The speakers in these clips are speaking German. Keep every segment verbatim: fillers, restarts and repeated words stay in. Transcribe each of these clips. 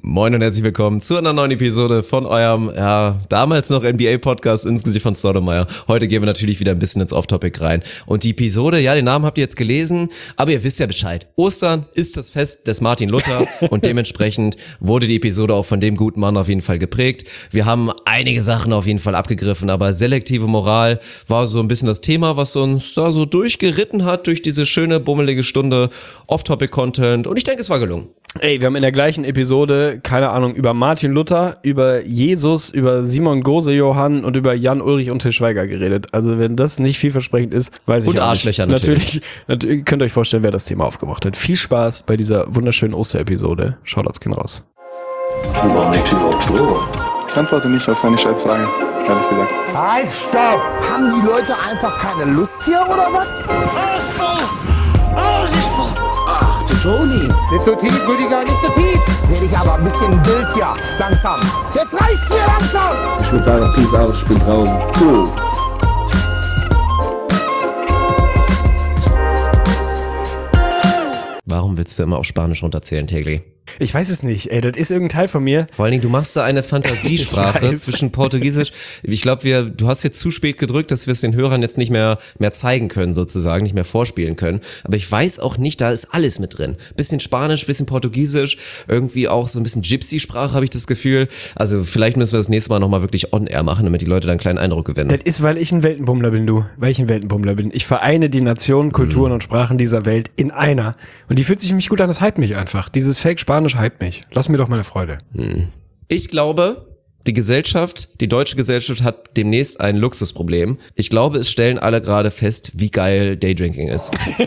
Moin und herzlich willkommen zu einer neuen Episode von eurem, ja, damals noch N B A-Podcast ins Gesicht von Stoudemire. Heute gehen wir natürlich wieder ein bisschen ins Off-Topic rein. Und die Episode, ja, den Namen habt ihr jetzt gelesen, aber ihr wisst ja Bescheid. Ostern ist das Fest des Martin Luther und dementsprechend wurde die Episode auch von dem guten Mann auf jeden Fall geprägt. Wir haben einige Sachen auf jeden Fall abgegriffen, aber selektive Moral war so ein bisschen das Thema, was uns da so durchgeritten hat durch diese schöne, bummelige Stunde Off-Topic-Content und ich denke, es war gelungen. Ey, wir haben in der gleichen Episode, keine Ahnung, über Martin Luther, über Jesus, über Simon Gose-Johann und über Jan Ulrich und Til Schweiger geredet. Also wenn das nicht vielversprechend ist, weiß ich und auch Arschlöcher nicht. natürlich. Natürlich, natürlich. Könnt ihr euch vorstellen, wer das Thema aufgebracht hat. Viel Spaß bei dieser wunderschönen Osterepisode. Shoutouts gehen raus. Ich antworte nicht auf seine Scheißfragen, ehrlich gesagt. Halt, stopp! Haben die Leute einfach keine Lust hier, oder was? Ausfall! Ausfall! Ach, du Toni! Nicht so tief, Rüdiger, nicht so tief! Werde ich aber ein bisschen wild, ja. Langsam. Jetzt reicht's mir langsam! Ich würde sagen, peace out, ich bin draußen. Cool. Warum willst du immer auf Spanisch runterzählen, Tegli? Ich weiß es nicht, ey, das ist irgendein Teil von mir. Vor allen Dingen, du machst da eine Fantasiesprache zwischen Portugiesisch. Ich glaube, wir, du hast jetzt zu spät gedrückt, dass wir es den Hörern jetzt nicht mehr, mehr zeigen können, sozusagen, nicht mehr vorspielen können. Aber ich weiß auch nicht, da ist alles mit drin. Bisschen Spanisch, bisschen Portugiesisch, irgendwie auch so ein bisschen Gypsy-Sprache, habe ich das Gefühl. Also vielleicht müssen wir das nächste Mal nochmal wirklich on-air machen, damit die Leute dann einen kleinen Eindruck gewinnen. Das ist, weil ich ein Weltenbummler bin, du. Weil ich ein Weltenbummler bin. Ich vereine die Nationen, Kulturen mhm. und Sprachen dieser Welt in einer. Und die fühlt sich für mich gut an, das hypt mich einfach. Dieses Fake-Spanisch hypt mich. Lass mir doch meine Freude. Hm. Ich glaube, die Gesellschaft, die deutsche Gesellschaft hat demnächst ein Luxusproblem. Ich glaube, es stellen alle gerade fest, wie geil Daydrinking ist.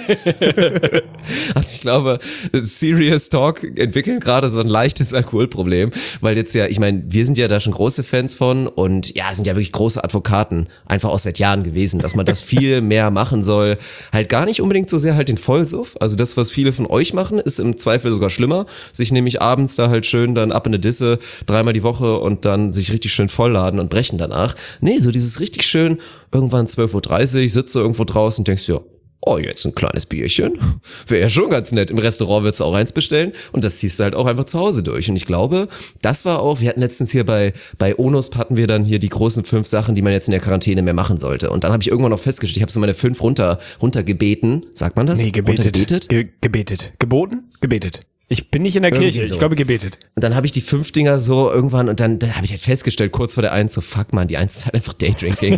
Also ich glaube, Serious Talk entwickeln gerade so ein leichtes Alkoholproblem, weil jetzt ja, ich meine, wir sind ja da schon große Fans von und ja, sind ja wirklich große Advokaten, einfach auch seit Jahren gewesen, dass man das viel mehr machen soll. Halt gar nicht unbedingt so sehr halt den Vollsuff. Also das, was viele von euch machen, ist im Zweifel sogar schlimmer. Sich nämlich abends da halt schön dann ab in eine Disse, dreimal die Woche und dann sich richtig schön vollladen und brechen danach. Nee, so dieses richtig schön, irgendwann zwölf Uhr dreißig, sitzt du irgendwo draußen und denkst dir, oh, jetzt ein kleines Bierchen. Wäre ja schon ganz nett. Im Restaurant würdest du auch eins bestellen und das ziehst du halt auch einfach zu Hause durch. Und ich glaube, das war auch, wir hatten letztens hier bei bei Onosp hatten wir dann hier die großen fünf Sachen, die man jetzt in der Quarantäne mehr machen sollte. Und dann habe ich irgendwann noch festgestellt, ich habe so meine fünf runter runtergebeten. Sagt man das? Nee, gebetet. Gebetet? Ge- gebetet. Geboten? Gebetet. Ich bin nicht in der Irgendwie Kirche, so. Ich glaube gebetet. Und dann habe ich die fünf Dinger so irgendwann und dann, dann habe ich halt festgestellt, kurz vor der eins, so fuck man, die eins ist halt einfach Daydrinking.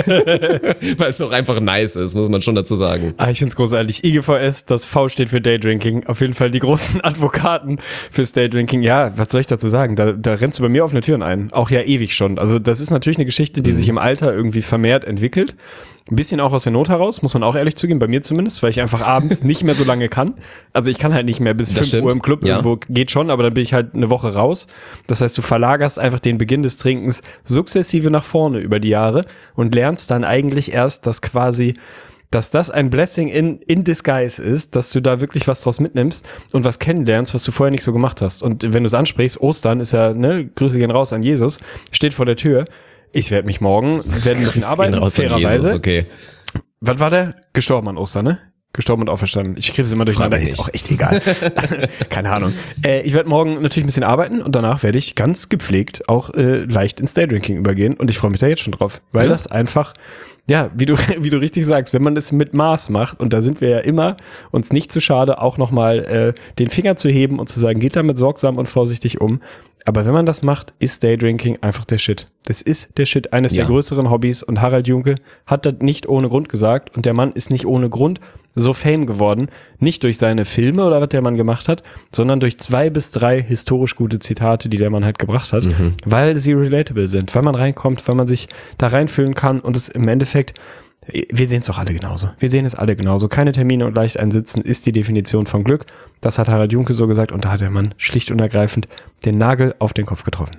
Weil es auch einfach nice ist, muss man schon dazu sagen. Ah, ich find's großartig. I G V S, das V steht für Daydrinking. Auf jeden Fall die großen Advokaten fürs Daydrinking. Ja, was soll ich dazu sagen? Da, da rennst du bei mir offene Türen ein. Auch ja ewig schon. Also das ist natürlich eine Geschichte, die mhm. sich im Alter irgendwie vermehrt entwickelt. Ein bisschen auch aus der Not heraus, muss man auch ehrlich zugeben, bei mir zumindest, weil ich einfach abends nicht mehr so lange kann. Also ich kann halt nicht mehr bis fünf Uhr im Club, ja. Irgendwo geht schon, aber dann bin ich halt eine Woche raus. Das heißt, du verlagerst einfach den Beginn des Trinkens sukzessive nach vorne über die Jahre und lernst dann eigentlich erst, dass quasi, dass das ein Blessing in, in disguise ist, dass du da wirklich was draus mitnimmst und was kennenlernst, was du vorher nicht so gemacht hast. Und wenn du es ansprichst, Ostern ist ja, ne, Grüße gehen raus an Jesus, steht vor der Tür. Ich werde mich morgen, werde ein bisschen arbeiten, fairerweise. Okay. Was war der? Gestorben an Ostern, ne? Gestorben und auferstanden. Ich kriege das immer durcheinander, ist auch echt egal. Keine Ahnung. Äh, ich werde morgen natürlich ein bisschen arbeiten und danach werde ich ganz gepflegt auch äh, leicht ins Daydrinking übergehen und ich freue mich da jetzt schon drauf, weil ja. das einfach, ja, wie du wie du richtig sagst, wenn man das mit Maß macht und da sind wir ja immer uns nicht zu schade, auch nochmal äh, den Finger zu heben und zu sagen, geht damit sorgsam und vorsichtig um. Aber wenn man das macht, ist Daydrinking einfach der Shit. Das ist der Shit, eines ja. der größeren Hobbys und Harald Junke hat das nicht ohne Grund gesagt und der Mann ist nicht ohne Grund so Fame geworden, nicht durch seine Filme oder was der Mann gemacht hat, sondern durch zwei bis drei historisch gute Zitate, die der Mann halt gebracht hat, mhm. weil sie relatable sind, weil man reinkommt, weil man sich da reinfühlen kann und es im Endeffekt, wir sehen es doch alle genauso. Wir sehen es alle genauso. Keine Termine und leicht einsitzen ist die Definition von Glück. Das hat Harald Junke so gesagt und da hat der Mann schlicht und ergreifend den Nagel auf den Kopf getroffen.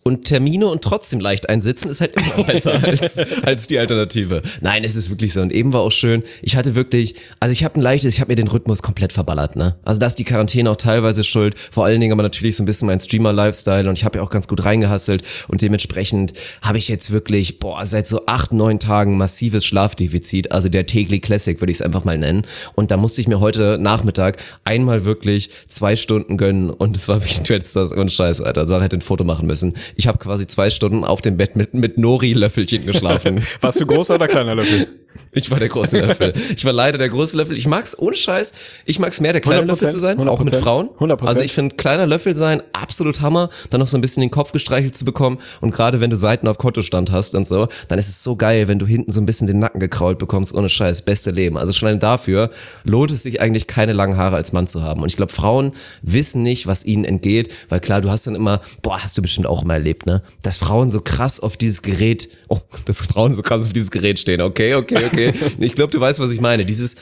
und Termine und trotzdem leicht einsitzen ist halt immer besser als, als die Alternative. Nein, es ist wirklich so. Und eben war auch schön, ich hatte wirklich, also ich habe ein leichtes, ich habe mir den Rhythmus komplett verballert, ne? Also da ist die Quarantäne auch teilweise schuld, vor allen Dingen aber natürlich so ein bisschen mein Streamer-Lifestyle und ich habe ja auch ganz gut reingehasselt und dementsprechend habe ich jetzt wirklich, boah, seit so acht, neun Tagen massives Schlafdefizit, also der Tegli Classic würde ich es einfach mal nennen. Und da musste ich mir heute Nachmittag einmal wirklich zwei Stunden gönnen und es war wie ein Twitsters und Scheiß, Alter. Sarah hätte ein Foto machen müssen. Ich habe quasi zwei Stunden auf dem Bett mit, mit Nori-Löffelchen geschlafen. Warst du großer oder kleiner Löffel? Ich war der große Löffel. Ich war leider der große Löffel. Ich mag's ohne Scheiß. Ich mag's mehr, der kleine Löffel zu sein, hundert Prozent, auch mit Frauen. hundert Prozent. Also ich finde kleiner Löffel sein absolut Hammer. Dann noch so ein bisschen den Kopf gestreichelt zu bekommen. Und gerade wenn du Seiten auf Kontostand hast und so, dann ist es so geil, wenn du hinten so ein bisschen den Nacken gekrault bekommst. Ohne Scheiß, beste Leben. Also schon allein dafür lohnt es sich eigentlich, keine langen Haare als Mann zu haben. Und ich glaube, Frauen wissen nicht, was ihnen entgeht. Weil klar, du hast dann immer, boah, hast du bestimmt auch immer erlebt, ne? Dass Frauen so krass auf dieses Gerät, oh, dass Frauen so krass auf dieses Gerät stehen. Okay, okay, okay. Ich glaube, du weißt, was ich meine. Dieses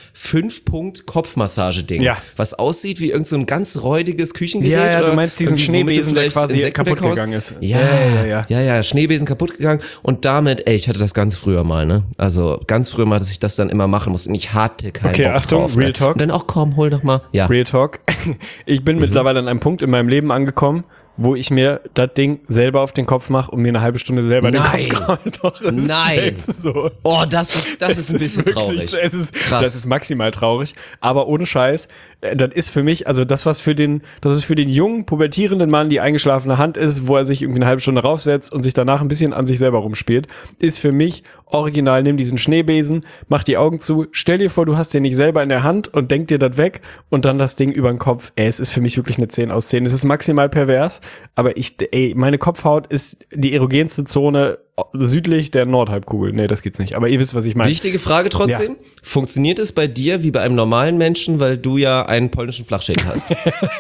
Fünf-Punkt-Kopfmassage-Ding, ja. was aussieht wie irgend so ein ganz räudiges Küchengerät. Ja, ja, oder du meinst diesen Schneebesen, der quasi kaputt gegangen ist. Ja, ja, ja, ja, ja, Schneebesen kaputt gegangen und damit, ey, ich hatte das ganz früher mal, ne? Also ganz früher mal, dass ich das dann immer machen musste und ich hatte keinen okay, Bock Achtung, drauf. Real Ne? Talk. Und dann auch, komm, hol doch mal. Ja. Real Talk. Ich bin mhm. mittlerweile an einem Punkt in meinem Leben angekommen, wo ich mir das Ding selber auf den Kopf mache und mir eine halbe Stunde selber Nein. den Kopf kraule. Doch, es Nein. Ist so. Oh, das ist, das ist ein bisschen ist traurig. So, es ist, Krass. Das ist maximal traurig. Aber ohne Scheiß, das ist für mich, also das, was für den, das ist für den jungen, pubertierenden Mann die eingeschlafene Hand ist, wo er sich irgendwie eine halbe Stunde raufsetzt und sich danach ein bisschen an sich selber rumspielt, ist für mich original, nimm diesen Schneebesen, mach die Augen zu, stell dir vor, du hast den nicht selber in der Hand und denk dir das weg und dann das Ding über den Kopf. Ey, es ist für mich wirklich eine zehn aus zehn. Es ist maximal pervers, aber ich, ey, meine Kopfhaut ist die erogenste Zone südlich der Nordhalbkugel. Nee, das gibt's nicht. Aber ihr wisst, was ich meine. Wichtige Frage trotzdem. Ja. Funktioniert es bei dir wie bei einem normalen Menschen, weil du ja einen polnischen Flachschädel hast?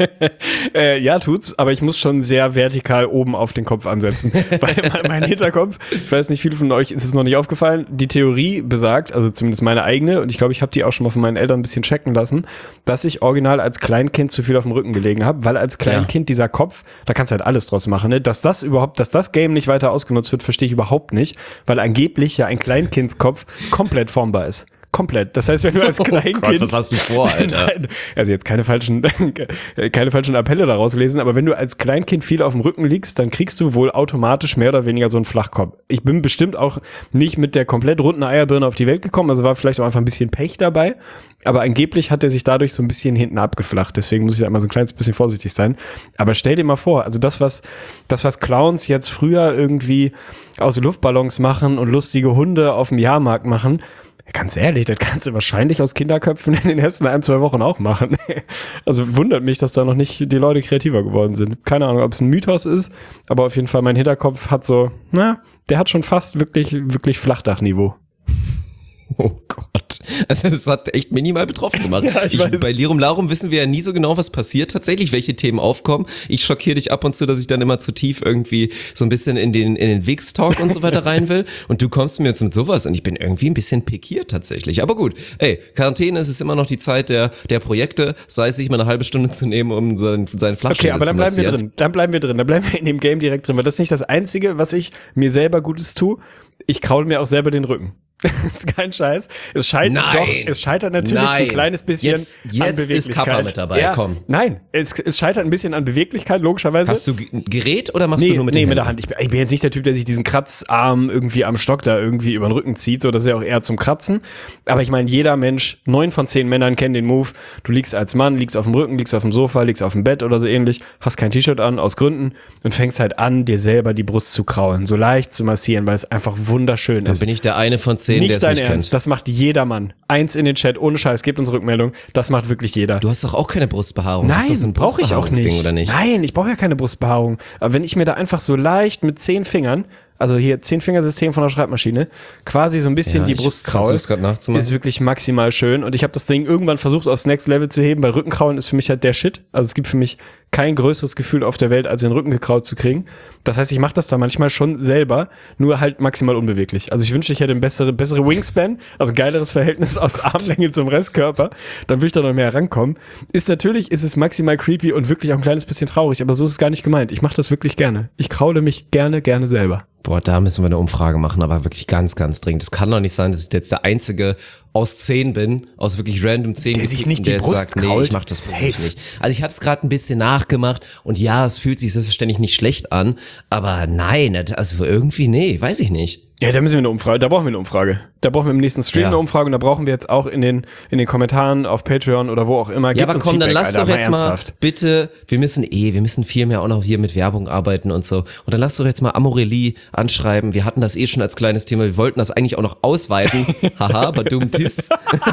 äh, ja, tut's. Aber ich muss schon sehr vertikal oben auf den Kopf ansetzen. Weil mein, mein Hinterkopf, ich weiß nicht, viele von euch ist es noch nicht aufgefallen, die Theorie besagt, also zumindest meine eigene, und ich glaube, ich habe die auch schon mal von meinen Eltern ein bisschen checken lassen, dass ich original als Kleinkind zu viel auf dem Rücken gelegen habe, weil als Kleinkind ja. dieser Kopf, da kannst du halt alles draus machen, ne? Dass das überhaupt, dass das Game nicht weiter ausgenutzt wird, verstehe ich überhaupt Überhaupt nicht, weil angeblich ja ein Kleinkindskopf komplett formbar ist. Komplett. Das heißt, wenn du als Kleinkind... Oh Gott, was hast du vor, Alter? Also jetzt keine falschen, keine falschen Appelle daraus lesen, aber wenn du als Kleinkind viel auf dem Rücken liegst, dann kriegst du wohl automatisch mehr oder weniger so einen Flachkopf. Ich bin bestimmt auch nicht mit der komplett runden Eierbirne auf die Welt gekommen, also war vielleicht auch einfach ein bisschen Pech dabei, aber angeblich hat er sich dadurch so ein bisschen hinten abgeflacht, deswegen muss ich da immer so ein kleines bisschen vorsichtig sein. Aber stell dir mal vor, also das, was, das, was Clowns jetzt früher irgendwie aus Luftballons machen und lustige Hunde auf dem Jahrmarkt machen, ganz ehrlich, das kannst du wahrscheinlich aus Kinderköpfen in den ersten ein, zwei Wochen auch machen. Also wundert mich, dass da noch nicht die Leute kreativer geworden sind. Keine Ahnung, ob es ein Mythos ist, aber auf jeden Fall mein Hinterkopf hat so, na, der hat schon fast wirklich, wirklich Flachdachniveau. Oh Gott. Also das hat echt minimal betroffen gemacht. Ja, ich ich, weiß. Bei Lirum Larum wissen wir ja nie so genau, was passiert tatsächlich, welche Themen aufkommen. Ich schockiere dich ab und zu, dass ich dann immer zu tief irgendwie so ein bisschen in den in den Wix-Talk und so weiter rein will. Und du kommst mir jetzt mit sowas und ich bin irgendwie ein bisschen pikiert tatsächlich. Aber gut, ey, Quarantäne ist es immer noch die Zeit der der Projekte, sei es sich mal eine halbe Stunde zu nehmen, um seinen, seinen Flachschädel Okay, aber zu dann bleiben wir massieren. drin. Dann bleiben wir drin. Dann bleiben wir in dem Game direkt drin, weil das ist nicht das Einzige, was ich mir selber Gutes tue. Ich kraul mir auch selber den Rücken. Das ist kein Scheiß. Es scheitert Nein. doch, es scheitert natürlich Nein. ein kleines bisschen Jetzt- an jetzt ist Beweglichkeit. Kappa mit dabei, ja, komm. Nein, es, es scheitert ein bisschen an Beweglichkeit, logischerweise. Hast du ein Gerät oder machst Nee, du nur mit nee, den mit der Händen? Hand. Ich bin, ich bin jetzt nicht der Typ, der sich diesen Kratzarm irgendwie am Stock da irgendwie über den Rücken zieht, so, das ist ja auch eher zum Kratzen. Aber ich meine, jeder Mensch, neun von zehn Männern kennen den Move. Du liegst als Mann, liegst auf dem Rücken, liegst auf dem Sofa, liegst auf dem Bett oder so ähnlich, hast kein T-Shirt an, aus Gründen, und fängst halt an, dir selber die Brust zu kraulen, so leicht zu massieren, weil es einfach wunderschön Dann ist. bin ich der eine von zehn, der Nicht es dein nicht Ernst, kennt. das macht jeder Mann. Eins in den Chat, ohne Scheiß, gebt uns Rückmeldung, das macht wirklich jeder. Du hast doch auch keine Brustbehaarung. das ist doch so Nein, ein brauche ich auch Brustbehaarungsding, nicht. oder nicht? Nein, ich brauche ja keine Brustbehaarung. Aber wenn ich mir da einfach so leicht mit zehn Fingern also hier Zehn-Fingersystem von der Schreibmaschine, quasi so ein bisschen Ja, die ich Brust kraulen, versuch's grad nachzumachen. ist wirklich maximal schön. Und ich habe das Ding irgendwann versucht, aufs Next Level zu heben. Bei Rückenkraulen ist für mich halt der Shit. Also es gibt für mich kein größeres Gefühl auf der Welt, als den Rücken gekraut zu kriegen. Das heißt, ich mache das da manchmal schon selber, nur halt maximal unbeweglich. Also ich wünschte, ich hätte ein bessere, bessere Wingspan, also geileres Verhältnis aus Armlänge zum Restkörper. Dann würde ich da noch mehr rankommen. Ist natürlich, ist es maximal creepy und wirklich auch ein kleines bisschen traurig, aber so ist es gar nicht gemeint. Ich mache das wirklich gerne. Ich kraule mich gerne, gerne selber. Boah, da müssen wir eine Umfrage machen, aber wirklich ganz, ganz dringend. Es kann doch nicht sein, dass ich jetzt der Einzige aus zehn bin, aus wirklich random zehn, Der sich nicht die der jetzt Brust sagt, nee, krault. ich mach das Safe. wirklich nicht. Also ich habe es gerade ein bisschen nachgemacht und ja, es fühlt sich selbstverständlich nicht schlecht an, aber nein, also irgendwie, nee, weiß ich nicht. Ja, da müssen wir eine Umfrage, da brauchen wir eine Umfrage. Da brauchen wir im nächsten Stream Ja. eine Umfrage und da brauchen wir jetzt auch in den, in den Kommentaren auf Patreon oder wo auch immer. Ja, Gebt aber uns komm, Feedback, dann lass Alter, doch jetzt mal ernsthaft. bitte, wir müssen eh, wir müssen viel mehr auch noch hier mit Werbung arbeiten und so. Und dann lass doch jetzt mal Amorelie anschreiben. Wir hatten das eh schon als kleines Thema. Wir wollten das eigentlich auch noch ausweiten. Haha, badum tis.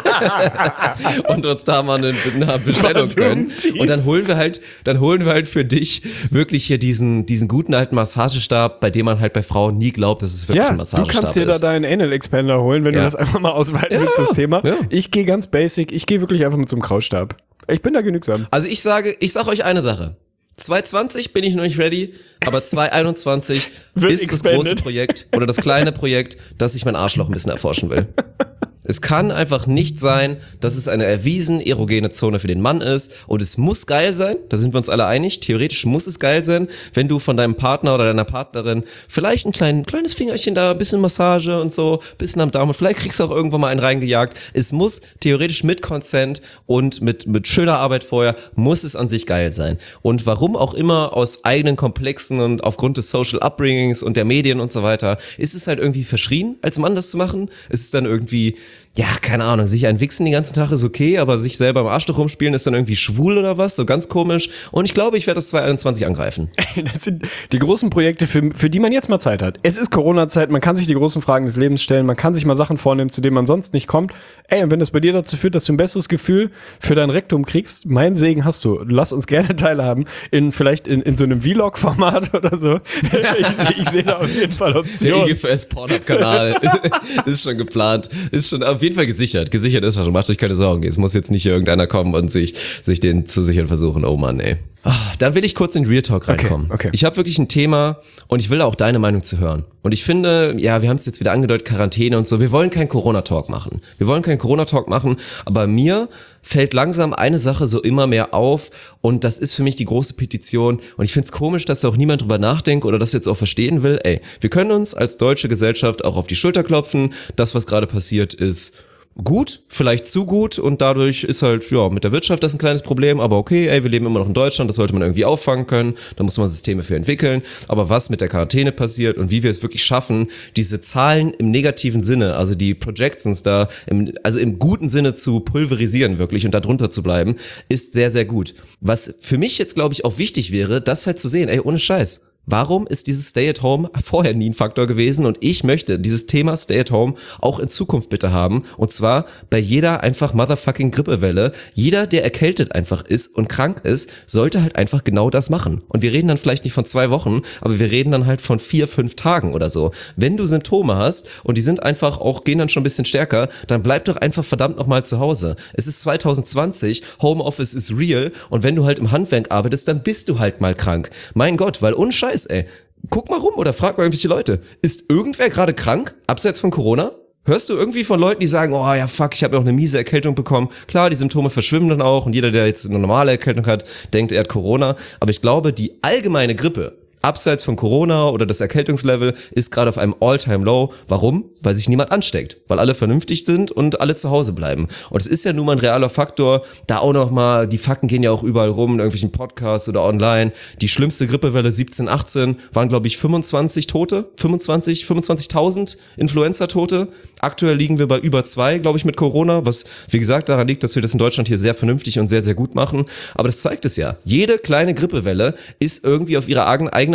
Und uns da mal eine, eine Bestellung gönnen. Und dann holen wir halt, dann holen wir halt für dich wirklich hier diesen, diesen guten alten Massagestab, bei dem man halt bei Frauen nie glaubt, dass es wirklich Ja, ein du Massagestab kannst dir da ist. deinen Anal Expander holen, wenn Ja. du das einfach mal ausweiten Ja, willst, das Thema. ja. Ich gehe ganz basic, ich gehe wirklich einfach mit so einem Krautstab. Ich bin da genügsam. Also ich sage, ich sag euch eine Sache. zwanzig zwanzig bin ich noch nicht ready, aber zwanzig einundzwanzig Wird ist das expanded. große Projekt oder das kleine Projekt, dass ich mein Arschloch ein bisschen erforschen will. Es kann einfach nicht sein, dass es eine erwiesen erogene Zone für den Mann ist und es muss geil sein, da sind wir uns alle einig, theoretisch muss es geil sein, wenn du von deinem Partner oder deiner Partnerin vielleicht ein klein, kleines Fingerchen da, ein bisschen Massage und so, bisschen am Daumen, vielleicht kriegst du auch irgendwann mal einen reingejagt. Es muss theoretisch mit Consent und mit, mit schöner Arbeit vorher, muss es an sich geil sein. Und warum auch immer aus eigenen Komplexen und aufgrund des Social Upbringings und der Medien und so weiter, ist es halt irgendwie verschrien, als Mann das zu machen. Es ist dann irgendwie, ja, keine Ahnung, sich ein Wichsen den ganzen Tag ist okay, aber sich selber im Arschloch rumspielen ist dann irgendwie schwul oder was, so ganz komisch. Und ich glaube, ich werde das zwanzig einundzwanzig angreifen. Das sind die großen Projekte, für, für die man jetzt mal Zeit hat. Es ist Corona-Zeit, man kann sich die großen Fragen des Lebens stellen, man kann sich mal Sachen vornehmen, zu denen man sonst nicht kommt. Ey, und wenn das bei dir dazu führt, dass du ein besseres Gefühl für dein Rektum kriegst, mein Segen hast du. Lass uns gerne teilhaben, in vielleicht in, in so einem Vlog-Format oder so. Ich, ich sehe da auf jeden Fall Der Optionen. I G F S-Pornhub-Kanal ist schon geplant, ist schon auf jeden Fall gesichert. Gesichert ist schon, macht euch keine Sorgen. Es muss jetzt nicht hier irgendeiner kommen und sich, sich den zu sichern versuchen. Oh Mann, ey. Ah, dann will ich kurz in Real Talk reinkommen. Okay, okay. Ich habe wirklich ein Thema und ich will auch deine Meinung zu hören. Und ich finde, ja, wir haben es jetzt wieder angedeutet, Quarantäne und so. Wir wollen keinen Corona-Talk machen. Wir wollen keinen Corona-Talk machen, aber mir fällt langsam eine Sache so immer mehr auf und das ist für mich die große Petition und ich find's komisch, dass da auch niemand drüber nachdenkt oder das jetzt auch verstehen will. Ey, wir können uns als deutsche Gesellschaft auch auf die Schulter klopfen. Das, was gerade passiert, ist gut, vielleicht zu gut und dadurch ist halt, ja, mit der Wirtschaft das ein kleines Problem, aber okay, ey, wir leben immer noch in Deutschland, das sollte man irgendwie auffangen können, da muss man Systeme für entwickeln, aber was mit der Quarantäne passiert und wie wir es wirklich schaffen, diese Zahlen im negativen Sinne, also die Projections da, im, also im guten Sinne zu pulverisieren wirklich und da drunter zu bleiben, ist sehr, sehr gut. Was für mich jetzt, glaube ich, auch wichtig wäre, das halt zu sehen, ey, ohne Scheiß. Warum ist dieses Stay-at-Home vorher nie ein Faktor gewesen und ich möchte dieses Thema Stay-at-Home auch in Zukunft bitte haben und zwar bei jeder einfach motherfucking Grippewelle. Jeder, der erkältet einfach ist und krank ist, sollte halt einfach genau das machen. Und wir reden dann vielleicht nicht von zwei Wochen, aber wir reden dann halt von vier, fünf Tagen oder so. Wenn du Symptome hast und die sind einfach auch, gehen dann schon ein bisschen stärker, dann bleib doch einfach verdammt nochmal zu Hause. Es ist zwanzig zwanzig, Homeoffice ist real und wenn du halt im Handwerk arbeitest, dann bist du halt mal krank. Mein Gott, weil unscheiß ey, guck mal rum oder frag mal irgendwelche Leute. Ist irgendwer gerade krank, abseits von Corona? Hörst du irgendwie von Leuten, die sagen, oh ja fuck, ich habe ja auch eine miese Erkältung bekommen. Klar, die Symptome verschwimmen dann auch und jeder, der jetzt eine normale Erkältung hat, denkt, er hat Corona. Aber ich glaube, die allgemeine Grippe, abseits von Corona oder das Erkältungslevel, ist gerade auf einem All-Time-Low. Warum? Weil sich niemand ansteckt. Weil alle vernünftig sind und alle zu Hause bleiben. Und es ist ja nun mal ein realer Faktor. Da auch noch mal, die Fakten gehen ja auch überall rum, in irgendwelchen Podcasts oder online. Die schlimmste Grippewelle siebzehn, achtzehn waren, glaube ich, fünfundzwanzig Tote. fünfundzwanzig, fünfundzwanzigtausend Influenza-Tote. Aktuell liegen wir bei über zwei, glaube ich, mit Corona. Was, wie gesagt, daran liegt, dass wir das in Deutschland hier sehr vernünftig und sehr, sehr gut machen. Aber das zeigt es ja. Jede kleine Grippewelle ist irgendwie auf ihre eigene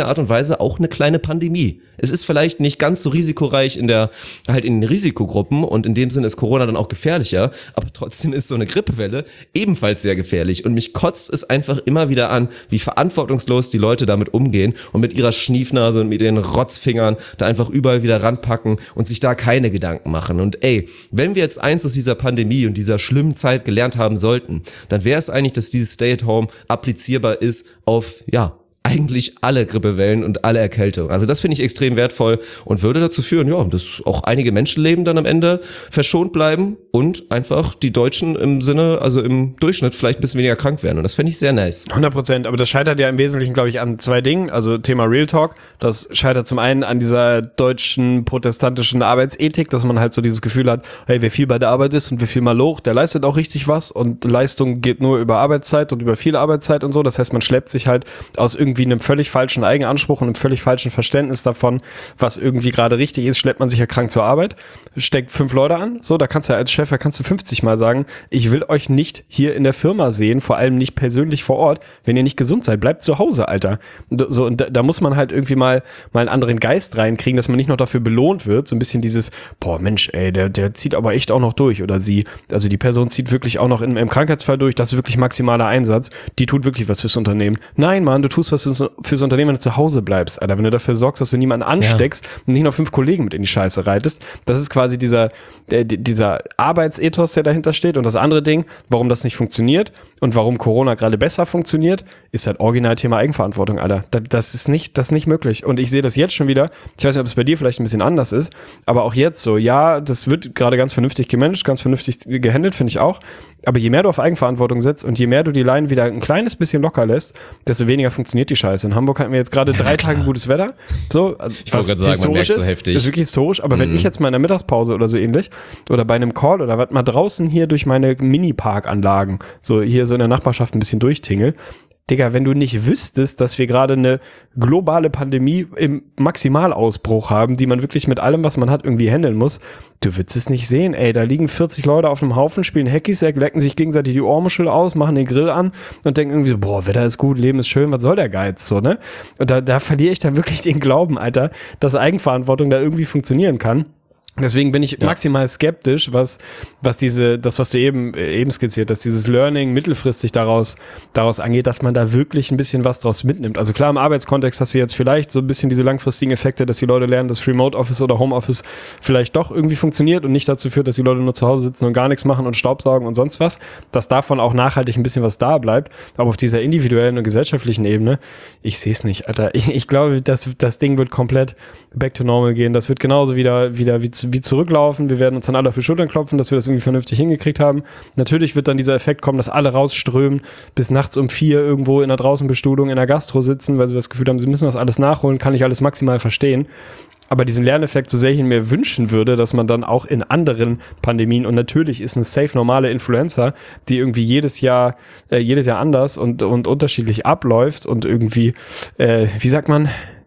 irgendeiner Art und Weise auch eine kleine Pandemie. Es ist vielleicht nicht ganz so risikoreich in der, halt in den Risikogruppen und in dem Sinne ist Corona dann auch gefährlicher, aber trotzdem ist so eine Grippewelle ebenfalls sehr gefährlich und mich kotzt es einfach immer wieder an, wie verantwortungslos die Leute damit umgehen und mit ihrer Schniefnase und mit ihren Rotzfingern da einfach überall wieder ranpacken und sich da keine Gedanken machen. Und ey, wenn wir jetzt eins aus dieser Pandemie und dieser schlimmen Zeit gelernt haben sollten, dann wäre es eigentlich, dass dieses Stay-at-Home applizierbar ist auf, ja, eigentlich alle Grippewellen und alle Erkältungen. Also das finde ich extrem wertvoll und würde dazu führen, ja, dass auch einige Menschenleben dann am Ende verschont bleiben und einfach die Deutschen im Sinne, also im Durchschnitt vielleicht ein bisschen weniger krank werden. Und das finde ich sehr nice. hundert Prozent, aber das scheitert ja im Wesentlichen, glaube ich, an zwei Dingen. Also Thema Real Talk, das scheitert zum einen an dieser deutschen protestantischen Arbeitsethik, dass man halt so dieses Gefühl hat, hey, wer viel bei der Arbeit ist und wer viel mal hoch, der leistet auch richtig was und Leistung geht nur über Arbeitszeit und über viel Arbeitszeit und so. Das heißt, man schleppt sich halt aus irgendwie einem völlig falschen Eigenanspruch und einem völlig falschen Verständnis davon, was irgendwie gerade richtig ist, schleppt man sich ja krank zur Arbeit, steckt fünf Leute an, so, da kannst du ja als Chef, da kannst du fünfzig Mal sagen, ich will euch nicht hier in der Firma sehen, vor allem nicht persönlich vor Ort, wenn ihr nicht gesund seid, bleibt zu Hause, Alter. So, und da, da muss man halt irgendwie mal, mal einen anderen Geist reinkriegen, dass man nicht noch dafür belohnt wird, so ein bisschen dieses, boah, Mensch, ey, der, der zieht aber echt auch noch durch, oder sie, also die Person zieht wirklich auch noch im, im Krankheitsfall durch, das ist wirklich maximaler Einsatz, die tut wirklich was fürs Unternehmen. Nein, Mann, du tust was fürs, fürs Unternehmen, wenn du zu Hause bleibst, Alter, wenn du dafür sorgst, dass du niemanden ansteckst, ja, und nicht noch fünf Kollegen mit in die Scheiße reitest, das ist quasi dieser, der, dieser Arbeitsethos, der dahinter steht. Und das andere Ding, warum das nicht funktioniert und warum Corona gerade besser funktioniert, ist halt original Thema Eigenverantwortung, Alter. Das ist nicht, das ist nicht möglich. Und ich sehe das jetzt schon wieder, ich weiß nicht, ob es bei dir vielleicht ein bisschen anders ist, aber auch jetzt so, ja, das wird gerade ganz vernünftig gemanagt, ganz vernünftig gehandelt, finde ich auch. Aber je mehr du auf Eigenverantwortung setzt und je mehr du die Leinen wieder ein kleines bisschen locker lässt, desto weniger funktioniert die Scheiße. In Hamburg hatten wir jetzt gerade ja, drei klar. Tage gutes Wetter. So, ich wollte gerade sagen, man merkt so heftig. Das ist wirklich historisch. Aber mhm. wenn ich jetzt mal in der Mittagspause oder so ähnlich oder bei einem Call oder was mal draußen hier durch meine Mini-Parkanlagen, so hier so in der Nachbarschaft ein bisschen durchtingel, Digga, wenn du nicht wüsstest, dass wir gerade eine globale Pandemie im Maximalausbruch haben, die man wirklich mit allem, was man hat, irgendwie handeln muss, du würdest es nicht sehen, ey, da liegen vierzig Leute auf einem Haufen, spielen Hacky-Sack, lecken sich gegenseitig die Ohrmuschel aus, machen den Grill an und denken irgendwie so, boah, Wetter ist gut, Leben ist schön, was soll der Geiz, so, ne? Und da, da verliere ich dann wirklich den Glauben, Alter, dass Eigenverantwortung da irgendwie funktionieren kann. Deswegen bin ich ja. maximal skeptisch, was, was diese, das, was du eben, eben skizziert hast, dieses Learning mittelfristig daraus, daraus angeht, dass man da wirklich ein bisschen was draus mitnimmt. Also klar, im Arbeitskontext hast du jetzt vielleicht so ein bisschen diese langfristigen Effekte, dass die Leute lernen, dass Remote Office oder Home Office vielleicht doch irgendwie funktioniert und nicht dazu führt, dass die Leute nur zu Hause sitzen und gar nichts machen und Staubsaugen und sonst was, dass davon auch nachhaltig ein bisschen was da bleibt. Aber auf dieser individuellen und gesellschaftlichen Ebene, ich sehe es nicht, Alter. Ich, ich glaube, das, das Ding wird komplett back to normal gehen. Das wird genauso wieder, wieder wie wie zurücklaufen, wir werden uns dann alle auf die Schultern klopfen, dass wir das irgendwie vernünftig hingekriegt haben. Natürlich wird dann dieser Effekt kommen, dass alle rausströmen, bis nachts um vier irgendwo in der Draußenbestuhlung in der Gastro sitzen, weil sie das Gefühl haben, sie müssen das alles nachholen, kann ich alles maximal verstehen. Aber diesen Lerneffekt, so sehr ich ihn mir wünschen würde, dass man dann auch in anderen Pandemien, und natürlich ist eine safe normale Influenza, die irgendwie jedes Jahr, äh, jedes Jahr anders und, und unterschiedlich abläuft und irgendwie, äh, wie sagt man,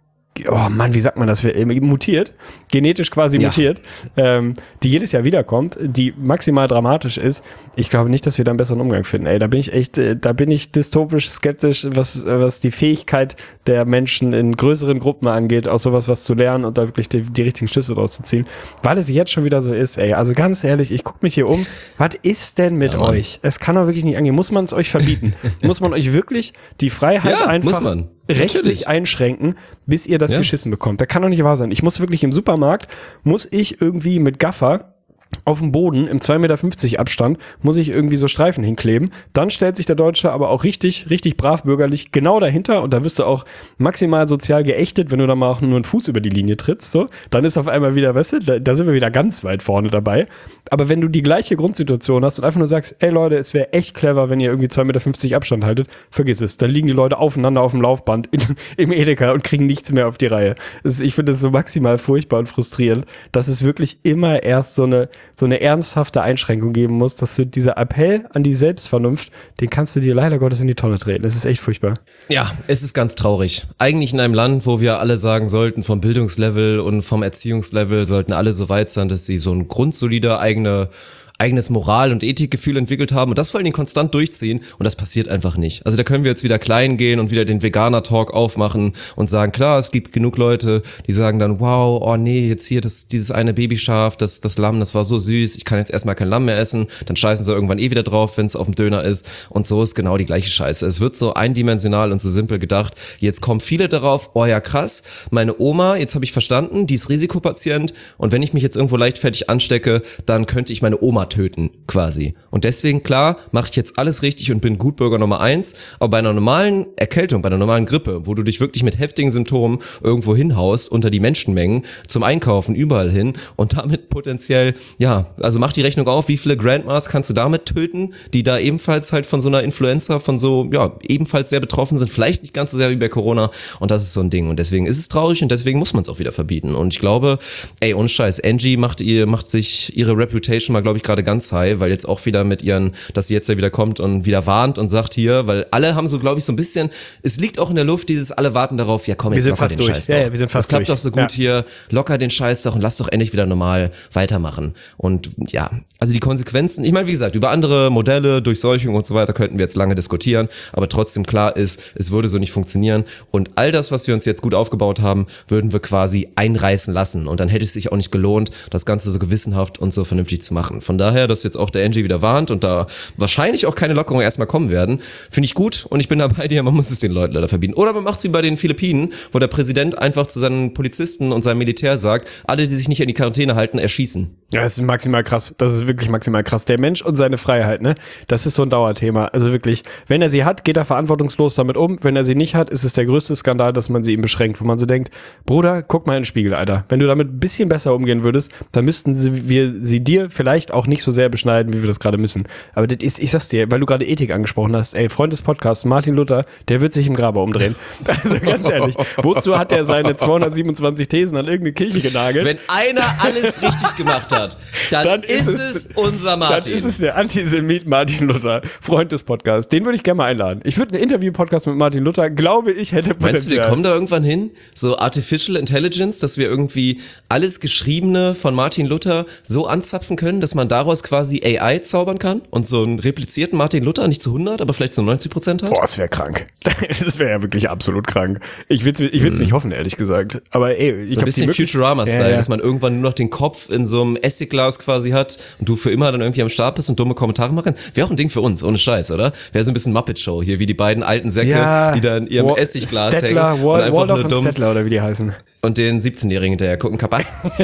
oh Mann, wie sagt man das? Mutiert, genetisch quasi ja. mutiert, ähm, die jedes Jahr wiederkommt, die maximal dramatisch ist. Ich glaube nicht, dass wir da einen besseren Umgang finden. Ey, da bin ich echt, da bin ich dystopisch skeptisch, was, was die Fähigkeit der Menschen in größeren Gruppen angeht, aus sowas was zu lernen und da wirklich die, die richtigen Schlüsse draus zu ziehen. Weil es jetzt schon wieder so ist, ey. Also ganz ehrlich, ich gucke mich hier um. Was ist denn mit ja, euch? Es kann doch wirklich nicht angehen. Muss man es euch verbieten? Muss man euch wirklich die Freiheit ja, einfach... Muss man. rechtlich Natürlich. einschränken, bis ihr das ja. geschissen bekommt. Das kann doch nicht wahr sein. Ich muss wirklich im Supermarkt, muss ich irgendwie mit Gaffer auf dem Boden im zwei Meter fünfzig Abstand, muss ich irgendwie so Streifen hinkleben. Dann stellt sich der Deutsche aber auch richtig, richtig brav bürgerlich genau dahinter und da wirst du auch maximal sozial geächtet, wenn du da mal auch nur einen Fuß über die Linie trittst. So, dann ist auf einmal wieder, weißt du, da, da sind wir wieder ganz weit vorne dabei. Aber wenn du die gleiche Grundsituation hast und einfach nur sagst, ey Leute, es wäre echt clever, wenn ihr irgendwie zwei Meter fünfzig Abstand haltet, vergiss es. Dann liegen die Leute aufeinander auf dem Laufband in, im Edeka und kriegen nichts mehr auf die Reihe. Das ist, ich finde das so maximal furchtbar und frustrierend, dass es wirklich immer erst so eine so eine ernsthafte Einschränkung geben muss, dass du dieser Appell an die Selbstvernunft, den kannst du dir leider Gottes in die Tonne treten. Das ist echt furchtbar. Ja, es ist ganz traurig. Eigentlich in einem Land, wo wir alle sagen sollten, vom Bildungslevel und vom Erziehungslevel sollten alle so weit sein, dass sie so ein grundsolider eigene eigenes Moral- und Ethikgefühl entwickelt haben und das vor allen Dingen konstant durchziehen und das passiert einfach nicht. Also da können wir jetzt wieder klein gehen und wieder den Veganer-Talk aufmachen und sagen, klar, es gibt genug Leute, die sagen dann, wow, oh nee, jetzt hier das, dieses eine Babyschaf, das, das Lamm, das war so süß, ich kann jetzt erstmal kein Lamm mehr essen, dann scheißen sie irgendwann eh wieder drauf, wenn es auf dem Döner ist und so ist genau die gleiche Scheiße. Es wird so eindimensional und so simpel gedacht. Jetzt kommen viele darauf, oh ja krass, meine Oma, jetzt habe ich verstanden, die ist Risikopatient und wenn ich mich jetzt irgendwo leichtfertig anstecke, dann könnte ich meine Oma töten, quasi. Und deswegen, klar, mache ich jetzt alles richtig und bin Gutbürger Nummer eins, aber bei einer normalen Erkältung, bei einer normalen Grippe, wo du dich wirklich mit heftigen Symptomen irgendwo hinhaust, unter die Menschenmengen, zum Einkaufen, überall hin und damit potenziell, ja, also mach die Rechnung auf, wie viele Grandmas kannst du damit töten, die da ebenfalls halt von so einer Influenza, von so, ja, ebenfalls sehr betroffen sind, vielleicht nicht ganz so sehr wie bei Corona und das ist so ein Ding und deswegen ist es traurig und deswegen muss man es auch wieder verbieten und ich glaube, ey, ohne Scheiß, Angie macht ihr, macht sich ihre Reputation mal, glaube ich, gerade ganz high, weil jetzt auch wieder mit ihren, dass sie jetzt ja wieder kommt und wieder warnt und sagt hier, weil alle haben so, glaube ich, so ein bisschen, es liegt auch in der Luft, dieses, alle warten darauf, ja komm, jetzt locker den Scheiß doch. Ja, ja, wir sind fast das klappt durch. doch so gut ja. hier, locker den Scheiß doch und lass doch endlich wieder normal weitermachen. Und ja, also die Konsequenzen, ich meine, wie gesagt, über andere Modelle, Durchseuchung und so weiter könnten wir jetzt lange diskutieren, aber trotzdem klar ist, es würde so nicht funktionieren und all das, was wir uns jetzt gut aufgebaut haben, würden wir quasi einreißen lassen und dann hätte es sich auch nicht gelohnt, das Ganze so gewissenhaft und so vernünftig zu machen. Von daher, dass jetzt auch der Angie wieder warnt und da wahrscheinlich auch keine Lockerungen erstmal kommen werden, finde ich gut und ich bin da bei dir, man muss es den Leuten leider verbieten. Oder man macht es wie bei den Philippinen, wo der Präsident einfach zu seinen Polizisten und seinem Militär sagt, alle, die sich nicht an die Quarantäne halten, erschießen. Ja, das ist maximal krass. Das ist wirklich maximal krass. Der Mensch und seine Freiheit, ne? Das ist so ein Dauerthema. Also wirklich, wenn er sie hat, geht er verantwortungslos damit um. Wenn er sie nicht hat, ist es der größte Skandal, dass man sie ihm beschränkt, wo man so denkt, Bruder, guck mal in den Spiegel, Alter. Wenn du damit ein bisschen besser umgehen würdest, dann müssten sie, wir sie dir vielleicht auch nicht so sehr beschneiden, wie wir das gerade müssen. Aber das ist, ich sag's dir, weil du gerade Ethik angesprochen hast, ey, Freund des Podcasts, Martin Luther, der wird sich im Grabe umdrehen. Also ganz ehrlich, wozu hat er seine zweihundertsiebenundzwanzig Thesen an irgendeine Kirche genagelt? Wenn einer alles richtig gemacht hat, dann, dann ist, ist es unser Martin. Dann ist es der Antisemit Martin Luther, Freund des Podcasts. Den würde ich gerne mal einladen. Ich würde einen Interview-Podcast mit Martin Luther, glaube ich, hätte Potenzial. Meinst du, wir kommen da irgendwann hin? So Artificial Intelligence, dass wir irgendwie alles Geschriebene von Martin Luther so anzapfen können, dass man daraus quasi A I zaubern kann und so einen replizierten Martin Luther nicht zu hundert, aber vielleicht so neunzig Prozent hat? Boah, das wäre krank. Das wäre ja wirklich absolut krank. Ich will es ich will's mm. nicht hoffen, ehrlich gesagt. Aber ey, ich so ein bisschen Futurama-Style, ja, ja. dass man irgendwann nur noch den Kopf in so einem Essigglas quasi hat und du für immer dann irgendwie am Start bist und dumme Kommentare machen. Wäre auch ein Ding für uns, ohne Scheiß, oder? Wäre so ein bisschen Muppet-Show hier, wie die beiden alten Säcke, ja, die da in ihrem Wa- Essigglas Stettler, hängen. Wal- und einfach Waldorf nur dumm. Und Stettler oder wie die heißen. Und den siebzehnjährigen hinterher gucken, Kappa.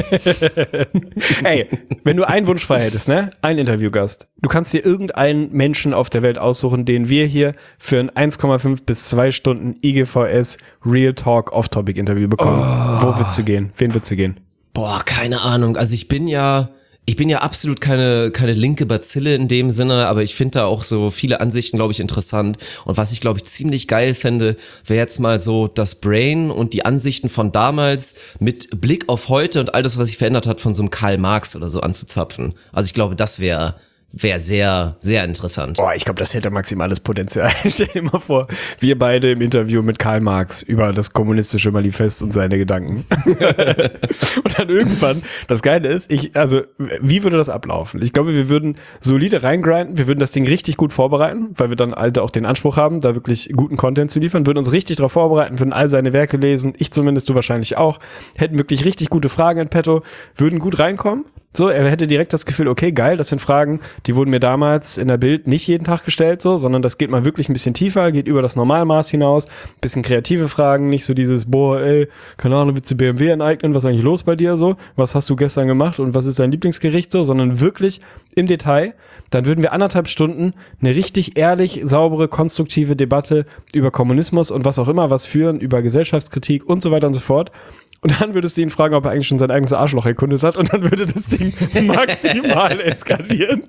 Ey, wenn du einen Wunsch frei hättest, ne? Ein Interviewgast. Du kannst dir irgendeinen Menschen auf der Welt aussuchen, den wir hier für ein eins Komma fünf bis zwei Stunden I G V S Real Talk Off-Topic Interview bekommen. Oh. Wo würdest du gehen? Wen würdest du gehen? Boah, keine Ahnung. Also ich bin ja... Ich bin ja absolut keine keine linke Bazille in dem Sinne, aber ich finde da auch so viele Ansichten, glaube ich, interessant. Und was ich, glaube ich, ziemlich geil fände, wäre jetzt mal so das Brain und die Ansichten von damals mit Blick auf heute und all das, was sich verändert hat, von so einem Karl Marx oder so anzuzapfen. Also ich glaube, das wäre wäre sehr, sehr interessant. Boah, ich glaube, das hätte maximales Potenzial. Stell dir mal vor, wir beide im Interview mit Karl Marx über das kommunistische Manifest und seine Gedanken. Und dann irgendwann, das Geile ist, ich, also, wie würde das ablaufen? Ich glaube, wir würden solide reingrinden, wir würden das Ding richtig gut vorbereiten, weil wir dann halt auch den Anspruch haben, da wirklich guten Content zu liefern, würden uns richtig darauf vorbereiten, würden all seine Werke lesen, ich zumindest, du wahrscheinlich auch, hätten wirklich richtig gute Fragen in petto, würden gut reinkommen. So, er hätte direkt das Gefühl, okay, geil, das sind Fragen, die wurden mir damals in der Bild nicht jeden Tag gestellt, so, sondern das geht mal wirklich ein bisschen tiefer, geht über das Normalmaß hinaus, bisschen kreative Fragen, nicht so dieses, boah, ey, keine Ahnung, willst du B M W enteignen, was ist eigentlich los bei dir, so, was hast du gestern gemacht und was ist dein Lieblingsgericht, so, sondern wirklich im Detail. Dann würden wir anderthalb Stunden eine richtig ehrlich, saubere, konstruktive Debatte über Kommunismus und was auch immer was führen, über Gesellschaftskritik und so weiter und so fort. Und dann würdest du ihn fragen, ob er eigentlich schon sein eigenes Arschloch erkundet hat. Und dann würde das Ding maximal eskalieren.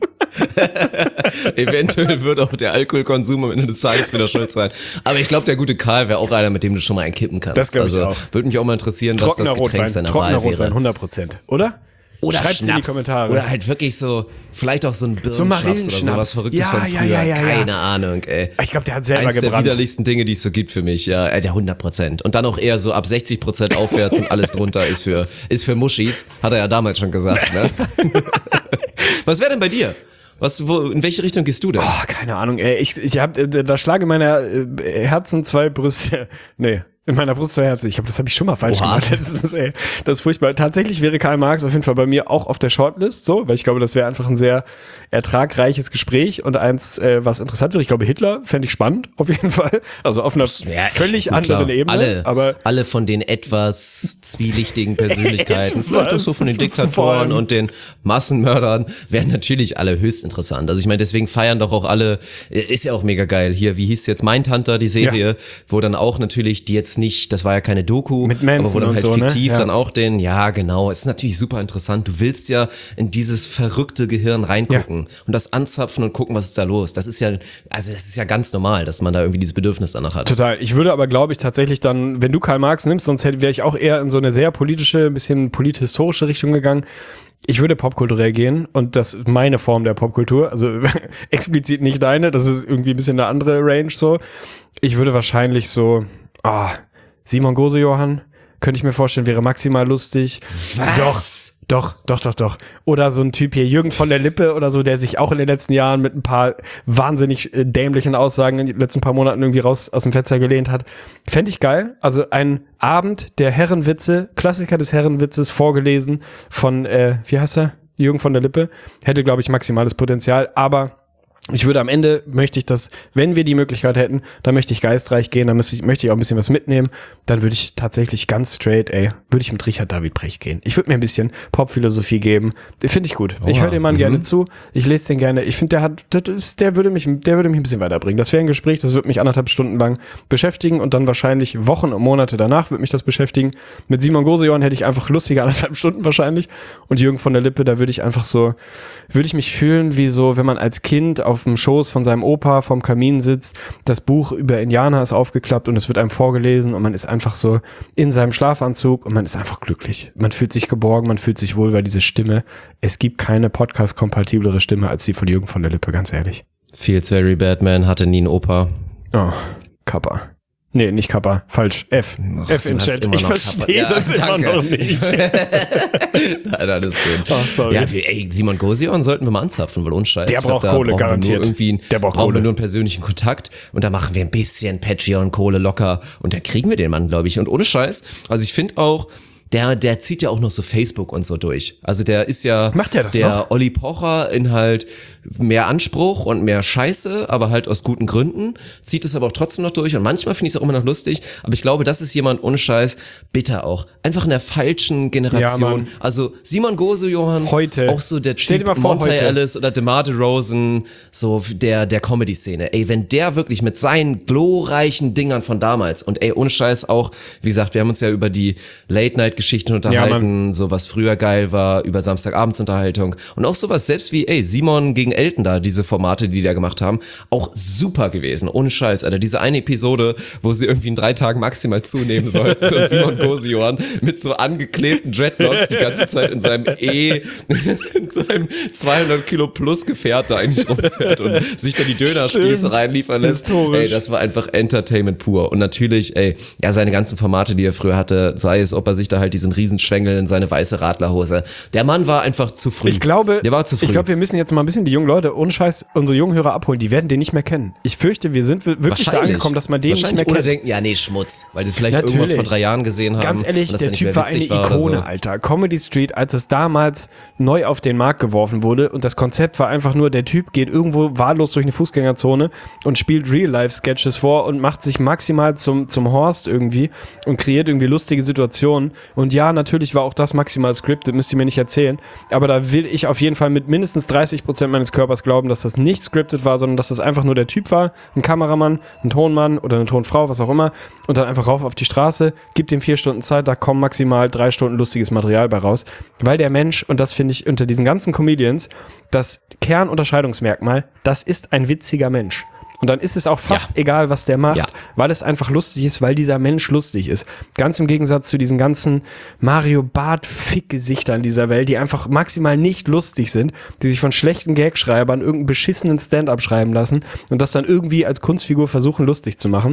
Eventuell würde auch der Alkoholkonsum am Ende des Tages wieder schuld sein. Aber ich glaube, der gute Karl wäre auch einer, mit dem du schon mal einen kippen kannst. Das glaube ich also, auch. Würde mich auch mal interessieren, was das Getränk seiner Wahl Rotwein, wäre. hundert Prozent, oder? Oder Schreibt's Schnaps. in die Kommentare. Oder halt wirklich so, vielleicht auch so ein Birnenschnaps so oder sowas Verrücktes ja, von früher. Ja, ja, ja, Keine ja. Ahnung, ey. Ich glaube, der hat selber Eins gebrannt. der widerlichsten Dinge, die es so gibt für mich, ja. Äh, der hundert Prozent. Und dann auch eher so ab sechzig Prozent aufwärts und alles drunter ist für, ist für Muschis. Hat er ja damals schon gesagt, ne? Was wäre denn bei dir? Was, wo, in welche Richtung gehst du denn? Oh, keine Ahnung, ey. Ich, ich hab, da schlage meiner äh, Herzen zwei Brüste. Nee. In meiner Brust zwei Herzen. Ich glaube, das habe ich schon mal falsch Oha. gemacht letztens, ey. Das ist furchtbar. Tatsächlich wäre Karl Marx auf jeden Fall bei mir auch auf der Shortlist, so, weil ich glaube, das wäre einfach ein sehr ertragreiches Gespräch und eins, äh, was interessant wäre. Ich glaube, Hitler fände ich spannend, auf jeden Fall. Also auf einer Ja, völlig gut, anderen klar. Ebene. Alle, aber alle von den etwas zwielichtigen Persönlichkeiten, vielleicht auch so von den Vor Diktatoren allem. und den Massenmördern, wären natürlich alle höchst interessant. Also ich meine, deswegen feiern doch auch alle, ist ja auch mega geil. Hier, wie hieß jetzt Mindhunter, die Serie, ja. wo dann auch natürlich, die jetzt nicht, das war ja keine Doku, Mit Manson aber wo dann und halt so, ne? fiktiv Ja. dann auch den, ja genau, es ist natürlich super interessant. Du willst ja in dieses verrückte Gehirn reingucken ja. und das anzapfen und gucken, was ist da los. Das ist ja, also das ist ja ganz normal, dass man da irgendwie dieses Bedürfnis danach hat. Total. Ich würde aber, glaube ich, tatsächlich dann, wenn du Karl Marx nimmst, sonst wäre ich auch eher in so eine sehr politische, ein bisschen polithistorische Richtung gegangen. Ich würde popkulturell gehen und das ist meine Form der Popkultur, also explizit nicht deine, das ist irgendwie ein bisschen eine andere Range so. Ich würde wahrscheinlich so, ah, Simon Gose-Johann, könnte ich mir vorstellen, wäre maximal lustig. Was? Doch, doch, doch, doch, doch. Oder so ein Typ hier, Jürgen von der Lippe oder so, der sich auch in den letzten Jahren mit ein paar wahnsinnig äh, dämlichen Aussagen in den letzten paar Monaten irgendwie raus aus dem Fenster gelehnt hat. Fände ich geil. Also ein Abend der Herrenwitze, Klassiker des Herrenwitzes, vorgelesen von, äh, wie heißt er? Jürgen von der Lippe. Hätte, glaube ich, maximales Potenzial, aber ich würde am Ende, möchte ich das, wenn wir die Möglichkeit hätten, dann möchte ich geistreich gehen, dann möchte ich, möchte ich auch ein bisschen was mitnehmen, dann würde ich tatsächlich ganz straight, ey, würde ich mit Richard David Brecht gehen. Ich würde mir ein bisschen Popphilosophie geben, finde ich gut. Oha. Ich höre dem Mann Mhm. gerne zu, ich lese den gerne, ich finde, der hat, das ist, der würde mich, der würde mich ein bisschen weiterbringen. Das wäre ein Gespräch, das würde mich anderthalb Stunden lang beschäftigen und dann wahrscheinlich Wochen und Monate danach würde mich das beschäftigen. Mit Simon Gose-Johann hätte ich einfach lustige anderthalb Stunden wahrscheinlich und Jürgen von der Lippe, da würde ich einfach so, würde ich mich fühlen wie so, wenn man als Kind auf dem Schoß von seinem Opa vorm Kamin sitzt, das Buch über Indianer ist aufgeklappt und es wird einem vorgelesen und man ist einfach so in seinem Schlafanzug und man ist einfach glücklich. Man fühlt sich geborgen, man fühlt sich wohl, weil diese Stimme, es gibt keine Podcast-kompatiblere Stimme als die von Jürgen von der Lippe, ganz ehrlich. Feels very Batman, hatte nie einen Opa. Oh, Kappa. Nee, nicht Kappa, falsch. F. Ach, F du im hast Chat. immer Ich noch verstehe Kappa. das Ja, immer danke. noch nicht. Nein, alles gut. Ach, sorry. Ja, wir, ey, Simon Gose-Johann sollten wir mal anzapfen, weil uns scheiß. Der Ich glaub, braucht da Kohle, brauchen wir garantiert. Nur irgendwie, Der braucht brauchen Kohle. wir nur einen persönlichen Kontakt und da machen wir ein bisschen Patreon-Kohle locker und dann kriegen wir den Mann, glaube ich. Und ohne Scheiß, also ich finde auch, der, der zieht ja auch noch so Facebook und so durch. Also der ist ja Macht der das der noch? Olli Pocher in halt mehr Anspruch und mehr Scheiße, aber halt aus guten Gründen. Zieht es aber auch trotzdem noch durch und manchmal finde ich es auch immer noch lustig. Aber ich glaube, das ist jemand ohne Scheiß, bitter auch. Einfach in der falschen Ja, Generation. Mann. Also Simon Gose-Johann, Heute. auch so der Stell dir Typ mal vor, Monty heute. Ellis oder DeMar DeRozan, so der, der Comedy-Szene. Ey, wenn der wirklich mit seinen glorreichen Dingern von damals und ey, ohne Scheiß auch, wie gesagt, wir haben uns ja über die Late-Night-Geschichten unterhalten, so was früher geil war, über Samstagabendsunterhaltung und auch sowas selbst wie, ey, Simon gegen Elton da, diese Formate, die die da gemacht haben, auch super gewesen, ohne Scheiß, Alter. Diese eine Episode, wo sie irgendwie in drei Tagen maximal zunehmen sollten und Simon Gose-Johann mit so angeklebten Dreadlocks die ganze Zeit in seinem E, in seinem zweihundert Kilo plus Gefährt da eigentlich rumfährt und sich da die Dönerspieße Stimmt. reinliefern lässt. Historisch. Ey, das war einfach Entertainment pur. Und natürlich, ey, ja, seine ganzen Formate, die er früher hatte, sei es, ob er sich da halt diesen Riesenschwengel in seine weiße Radlerhose. Der Mann war einfach zu früh. Ich glaube, der war zu früh. ich glaube, wir müssen jetzt mal ein bisschen die jungen Leute, ohne Scheiß, unsere jungen Hörer abholen. Die werden den nicht mehr kennen. Ich fürchte, wir sind wirklich da Wahrscheinlich. angekommen, dass man den nicht mehr Wahrscheinlich. Oder kennt. denken, ja, nee, Schmutz. Weil sie vielleicht Natürlich. irgendwas vor drei Jahren gesehen haben. Ganz ehrlich, und das der dann nicht Typ mehr war eine witzig war oder Ikone, so. Alter. Comedy Street, als es damals neu auf den Markt geworfen wurde und das Konzept war einfach nur, der Typ geht irgendwo wahllos durch eine Fußgängerzone und spielt Real-Life-Sketches vor und macht sich maximal zum, zum Horst irgendwie und kreiert irgendwie lustige Situationen. Und ja, natürlich war auch das maximal scripted, müsst ihr mir nicht erzählen. Aber da will ich auf jeden Fall mit mindestens dreißig Prozent meines Körpers glauben, dass das nicht scripted war, sondern dass das einfach nur der Typ war, ein Kameramann, ein Tonmann oder eine Tonfrau, was auch immer, und dann einfach rauf auf die Straße, gibt ihm vier Stunden Zeit, da kommen maximal drei Stunden lustiges Material bei raus. Weil der Mensch, und das finde ich unter diesen ganzen Comedians, das Kernunterscheidungsmerkmal, das ist ein witziger Mensch. Und dann ist es auch fast Ja. egal, was der macht, Ja. weil es einfach lustig ist, weil dieser Mensch lustig ist. Ganz im Gegensatz zu diesen ganzen Mario Barth-Fick-Gesichtern dieser Welt, die einfach maximal nicht lustig sind, die sich von schlechten Gagschreibern irgendeinen beschissenen Stand-up schreiben lassen und das dann irgendwie als Kunstfigur versuchen lustig zu machen.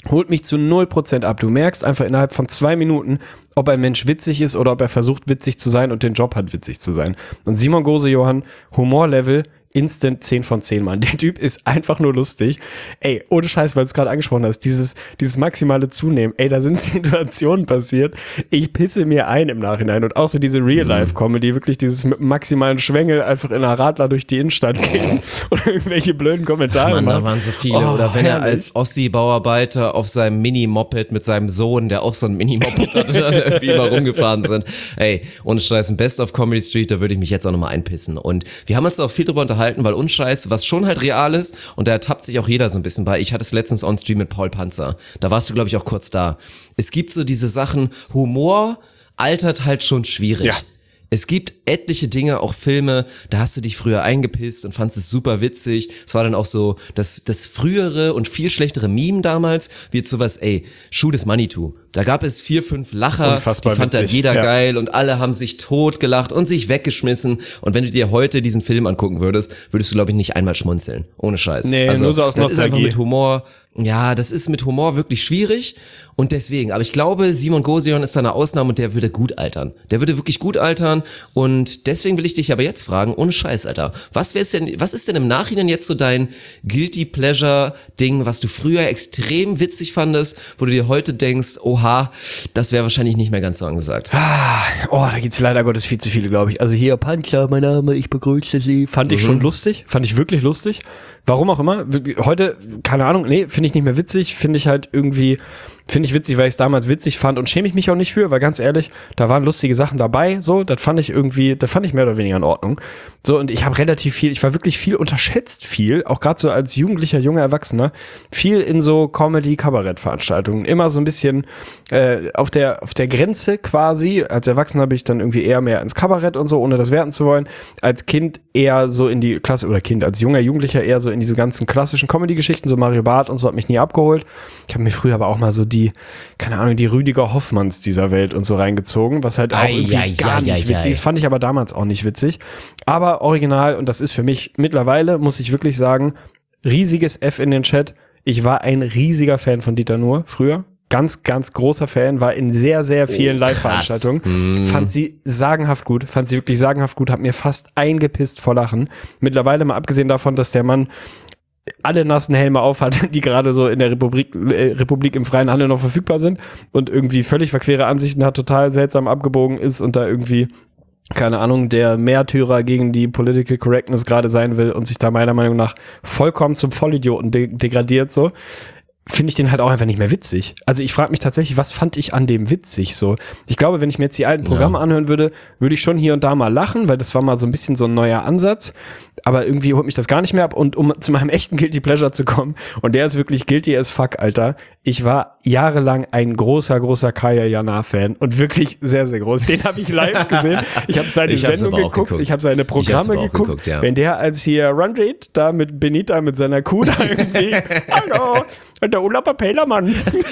holt mich zu null Prozent ab. Du merkst einfach innerhalb von zwei Minuten, ob ein Mensch witzig ist oder ob er versucht, witzig zu sein und den Job hat, witzig zu sein. Und Simon Gose-Johann, Humorlevel, instant zehn von zehn, Mann. Der Typ ist einfach nur lustig. Ey, ohne Scheiß, weil du es gerade angesprochen hast, dieses, dieses maximale Zunehmen. Ey, da sind Situationen passiert. Ich pisse mir ein im Nachhinein. Und auch so diese Real-Life-Comedy, wirklich dieses mit maximalen Schwengel einfach in einer Radler durch die Innenstadt gehen oder irgendwelche blöden Kommentare Mann, machen. da waren so viele. Oh, oder wenn herrlich. er als Ossi-Bauarbeiter auf seinem Mini-Moped mit seinem Sohn, der auch so ein Mini-Moped hatte, dann irgendwie immer rumgefahren sind. Ey, ohne Scheiß, ein Best of Comedy Street, da würde ich mich jetzt auch nochmal einpissen. Und wir haben uns da auch viel drüber unterhalten, weil Unscheiß, was schon halt real ist, und da ertappt sich auch jeder so ein bisschen bei. Ich hatte es letztens on Stream mit Paul Panzer. Da warst du, glaube ich, auch kurz da. Es gibt so diese Sachen, Humor altert halt schon schwierig. Ja. Es gibt etliche Dinge, auch Filme, da hast du dich früher eingepisst und fandst es super witzig. Es war dann auch so das, das frühere und viel schlechtere Meme damals, wie jetzt sowas, ey, Shoot is Money to. Da gab es vier, fünf Lacher, Unfassbar die fand dann witzig, jeder ja. geil und alle haben sich totgelacht und sich weggeschmissen. Und wenn du dir heute diesen Film angucken würdest, würdest du, glaube ich, nicht einmal schmunzeln. Ohne Scheiß. Nee, also, nur so aus das ist einfach Nostalgie. mit Humor, ja, das ist mit Humor wirklich schwierig und deswegen, aber ich glaube, Simon Gose-Johann ist da eine Ausnahme und der würde gut altern. Der würde wirklich gut altern und deswegen will ich dich aber jetzt fragen, ohne Scheiß, Alter, was wär's denn, was ist denn im Nachhinein jetzt so dein Guilty Pleasure Ding, was du früher extrem witzig fandest, wo du dir heute denkst, oha, das wäre wahrscheinlich nicht mehr ganz so angesagt. Oh, da gibt's leider Gottes viel zu viele, glaube ich. Also hier, Panzer, mein Name, ich begrüße Sie. Fand ich Mhm. schon lustig, fand ich wirklich lustig. Warum auch immer. Heute, keine Ahnung, nee, finde ich nicht mehr witzig. Finde ich halt irgendwie, finde ich witzig, weil ich es damals witzig fand und schäme ich mich auch nicht für, weil ganz ehrlich, da waren lustige Sachen dabei, so, das fand ich irgendwie, das fand ich mehr oder weniger in Ordnung. So, und ich habe relativ viel, ich war wirklich viel unterschätzt viel, auch gerade so als jugendlicher, junger Erwachsener, viel in so Comedy-Kabarett-Veranstaltungen. Immer so ein bisschen äh, auf der, auf der Grenze quasi. Als Erwachsener bin ich dann irgendwie eher mehr ins Kabarett und so, ohne das werten zu wollen. Als Kind eher so in die Klasse, oder Kind, als junger Jugendlicher eher so in diese ganzen klassischen Comedy-Geschichten, so Mario Barth und so, hat mich nie abgeholt. Ich habe mir früher aber auch mal so die, keine Ahnung, die Rüdiger Hoffmanns dieser Welt und so reingezogen, was halt auch Ei, irgendwie ei, gar ei, nicht ei, witzig ei. ist. Fand ich aber damals auch nicht witzig. Aber original, und das ist für mich mittlerweile, muss ich wirklich sagen, riesiges F in den Chat. Ich war ein riesiger Fan von Dieter Nuhr früher. Ganz, ganz großer Fan, war in sehr, sehr vielen Oh, Live-Veranstaltungen. Hm. Fand sie sagenhaft gut, fand sie wirklich sagenhaft gut, hab mir fast eingepisst vor Lachen. Mittlerweile mal abgesehen davon, dass der Mann alle nassen Helme aufhat, die gerade so in der Republik, äh, Republik im freien Handel noch verfügbar sind und irgendwie völlig verquere Ansichten hat, total seltsam abgebogen ist und da irgendwie, keine Ahnung, der Märtyrer gegen die Political Correctness gerade sein will und sich da meiner Meinung nach vollkommen zum Vollidioten de- degradiert, so, finde ich den halt auch einfach nicht mehr witzig. Also ich frage mich tatsächlich, was fand ich an dem witzig so? Ich glaube, wenn ich mir jetzt die alten Programme Ja. anhören würde, würde ich schon hier und da mal lachen, weil das war mal so ein bisschen so ein neuer Ansatz, aber irgendwie holt mich das gar nicht mehr ab und um zu meinem echten Guilty Pleasure zu kommen, und der ist wirklich guilty as fuck, Alter. Ich war jahrelang ein großer, großer Kaya Jana-Fan und wirklich sehr, sehr groß. Den habe ich live gesehen. Ich habe seine Ich hab's Sendung aber auch geguckt, geguckt. ich habe seine Ich hab's Programme aber auch geguckt. geguckt, ja. Wenn der als hier Run-Rate da mit Benita, mit seiner Kuh da irgendwie, hallo, und der Urlauber Pellermann.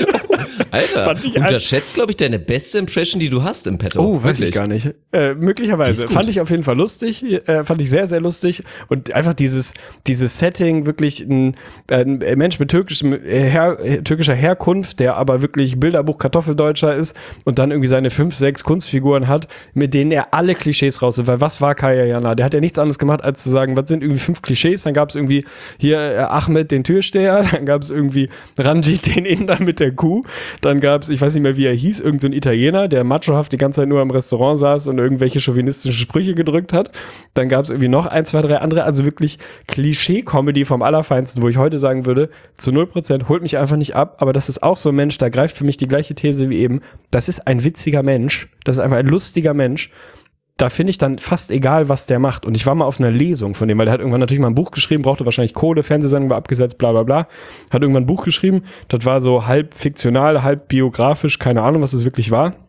Alter, Fand ich unterschätzt, glaube ich, deine beste Impression, die du hast im Petto. Oh, weiß Wirklich. ich gar nicht. Äh, Die möglicherweise. ist gut. Fand ich auf jeden Fall lustig. Äh, fand ich sehr, sehr lustig. Und einfach dieses, dieses Setting, wirklich ein, ein Mensch mit türkischem, äh, her, türkischer Herkunft, der aber wirklich Bilderbuch Kartoffeldeutscher ist und dann irgendwie seine fünf, sechs Kunstfiguren hat, mit denen er alle Klischees raus. Weil was war Kaya Jana? Der hat ja nichts anderes gemacht, als zu sagen, was sind irgendwie fünf Klischees? Dann gab es irgendwie hier äh, Ahmed, den Türsteher. Dann gab es irgendwie Ranjit, den Inder mit der Kuh. Dann gab es, ich weiß nicht mehr, wie er hieß, irgend so ein Italiener, der machohaft die ganze Zeit nur am Restaurant saß und irgendwelche chauvinistischen Sprüche gedrückt hat. Dann gab es irgendwie noch ein, zwei, drei andere, also wirklich Klischee-Comedy vom Allerfeinsten, wo ich heute sagen würde, zu null Prozent holt mich einfach nicht ab, aber das ist auch so ein Mensch, da greift für mich die gleiche These wie eben. Das ist ein witziger Mensch, das ist einfach ein lustiger Mensch. Da finde ich dann fast egal, was der macht. Und ich war mal auf einer Lesung von dem, weil der hat irgendwann natürlich mal ein Buch geschrieben, brauchte wahrscheinlich Kohle, Fernsehsendung war abgesetzt, bla bla bla. Hat irgendwann ein Buch geschrieben, das war so halb fiktional, halb biografisch, keine Ahnung, was es wirklich war.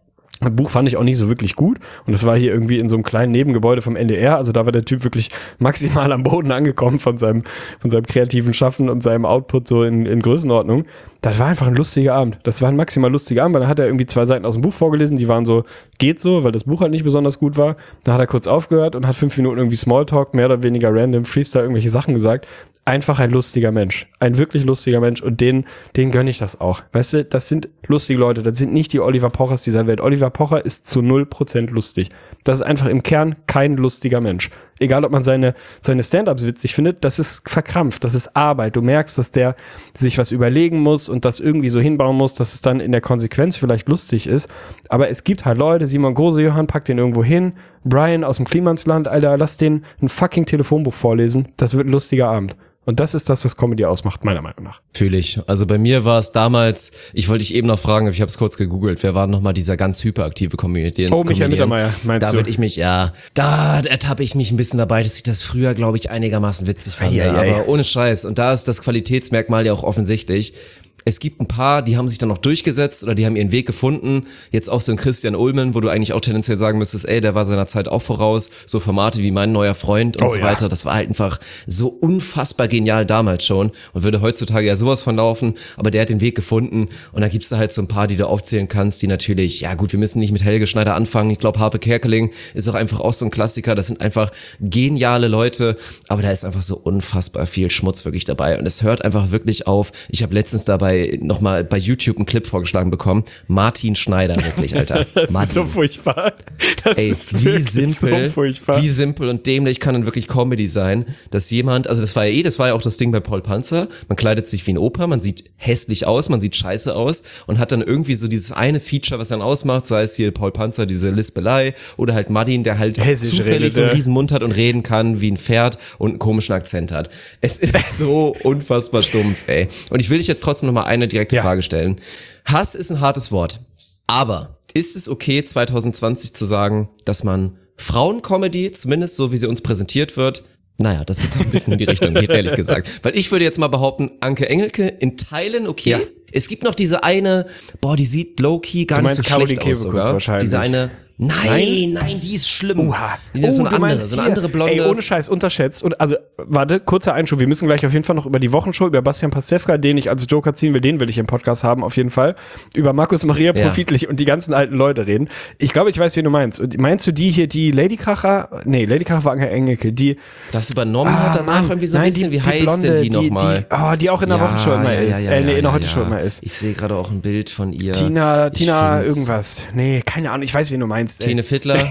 Das Buch fand ich auch nicht so wirklich gut und das war hier irgendwie in so einem kleinen Nebengebäude vom N D R, also da war der Typ wirklich maximal am Boden angekommen von seinem, von seinem kreativen Schaffen und seinem Output so in, in Größenordnung. Das war einfach ein lustiger Abend. Das war ein maximal lustiger Abend, weil dann hat er irgendwie zwei Seiten aus dem Buch vorgelesen, die waren so, geht so, weil das Buch halt nicht besonders gut war. Dann hat er kurz aufgehört und hat fünf Minuten irgendwie Smalltalk, mehr oder weniger random, Freestyle, irgendwelche Sachen gesagt. Einfach ein lustiger Mensch. Ein wirklich lustiger Mensch und den, den gönne ich das auch. Weißt du, das sind lustige Leute, das sind nicht die Oliver Pochers dieser Welt. Oliver Pocher ist zu null Prozent lustig. Das ist einfach im Kern kein lustiger Mensch. Egal, ob man seine, seine Stand-Ups witzig findet, das ist verkrampft, das ist Arbeit. Du merkst, dass der sich was überlegen muss und das irgendwie so hinbauen muss, dass es dann in der Konsequenz vielleicht lustig ist. Aber es gibt halt Leute, Simon Grosejohann packt den irgendwo hin, Brian aus dem Klimansland, Alter, lass den ein fucking Telefonbuch vorlesen. Das wird ein lustiger Abend. Und das ist das, was Comedy ausmacht, meiner Meinung nach. Fühle ich. Also bei mir war es damals, ich wollte dich eben noch fragen, aber ich habe es kurz gegoogelt, wer war nochmal dieser ganz hyperaktive Comedian? Oh, Michael Mittermeier, meinst da du? Da würde ich mich, ja, da ertappe ich mich ein bisschen dabei, dass ich das früher, glaube ich, einigermaßen witzig fand. Ei, ei, ei. Aber ohne Scheiß. Und da ist das Qualitätsmerkmal ja auch offensichtlich. Es gibt ein paar, die haben sich dann noch durchgesetzt oder die haben ihren Weg gefunden. Jetzt auch so ein Christian Ullmann, wo du eigentlich auch tendenziell sagen müsstest, ey, der war seiner Zeit auch voraus. So Formate wie Mein neuer Freund und oh, so ja. weiter. Das war halt einfach so unfassbar genial damals schon und würde heutzutage ja sowas von laufen. Aber der hat den Weg gefunden und da gibt's da halt so ein paar, die du aufzählen kannst, die natürlich, ja gut, wir müssen nicht mit Helge Schneider anfangen. Ich glaube, Harpe Kerkeling ist auch einfach auch so ein Klassiker. Das sind einfach geniale Leute, aber da ist einfach so unfassbar viel Schmutz wirklich dabei und es hört einfach wirklich auf. Ich habe letztens dabei nochmal bei YouTube einen Clip vorgeschlagen bekommen. Martin Schneider, wirklich, Alter. Das Martin. ist so furchtbar. Das Ey, ist wie wirklich simpel, so furchtbar. wie simpel und dämlich kann dann wirklich Comedy sein, dass jemand, also das war ja eh, das war ja auch das Ding bei Paul Panzer, man kleidet sich wie ein Opa, man sieht hässlich aus, man sieht scheiße aus und hat dann irgendwie so dieses eine Feature, was dann ausmacht, sei es hier Paul Panzer, diese Lispelei oder halt Martin, der halt Hessisch zufällig redet, so einen ja. riesen Mund hat und reden kann wie ein Pferd und einen komischen Akzent hat. Es ist so unfassbar stumpf, ey. Und ich will dich jetzt trotzdem nochmal eine direkte Ja. Frage stellen. Hass ist ein hartes Wort, aber ist es okay, zwanzig zwanzig zu sagen, dass man Frauencomedy, zumindest so wie sie uns präsentiert wird, naja, das ist so ein bisschen in die Richtung geht, ehrlich gesagt. Weil ich würde jetzt mal behaupten, Anke Engelke in Teilen okay. Ja. Es gibt noch diese eine, boah, die sieht low-key gar Du nicht so meinst Caroline schlecht aus Kebekus sogar. wahrscheinlich. Diese eine, nein, nein, Nein? die ist schlimm. Oha. Die ist so Oh, eine du andere, meinst so eine hier. andere blonde. Ey, ohne Scheiß, unterschätzt. Und also, warte, kurzer Einschub. Wir müssen gleich auf jeden Fall noch über die Wochenshow, über Bastian Pastewka, den ich als Joker ziehen will, den will ich im Podcast haben, auf jeden Fall. Über Markus Maria Ja. Profitlich und die ganzen alten Leute reden. Ich glaube, ich weiß, wen du meinst. Und meinst du die hier, die Lady Kracher? Nee, Lady Kracher war Anke Engelke. Die, das übernommen hat danach Mann, irgendwie so ein nein, bisschen, die, wie die heißt Blonde, denn die, nochmal? Die, oh, die auch in der Wochenshow immer ist. äh, nee, in der Heute-Show immer ist. Ich sehe gerade auch ein Bild von ihr. Tina, Ich Tina find's- irgendwas. Nee, keine Ahnung, ich weiß, wen du meinst. Ey. Tine Fittler.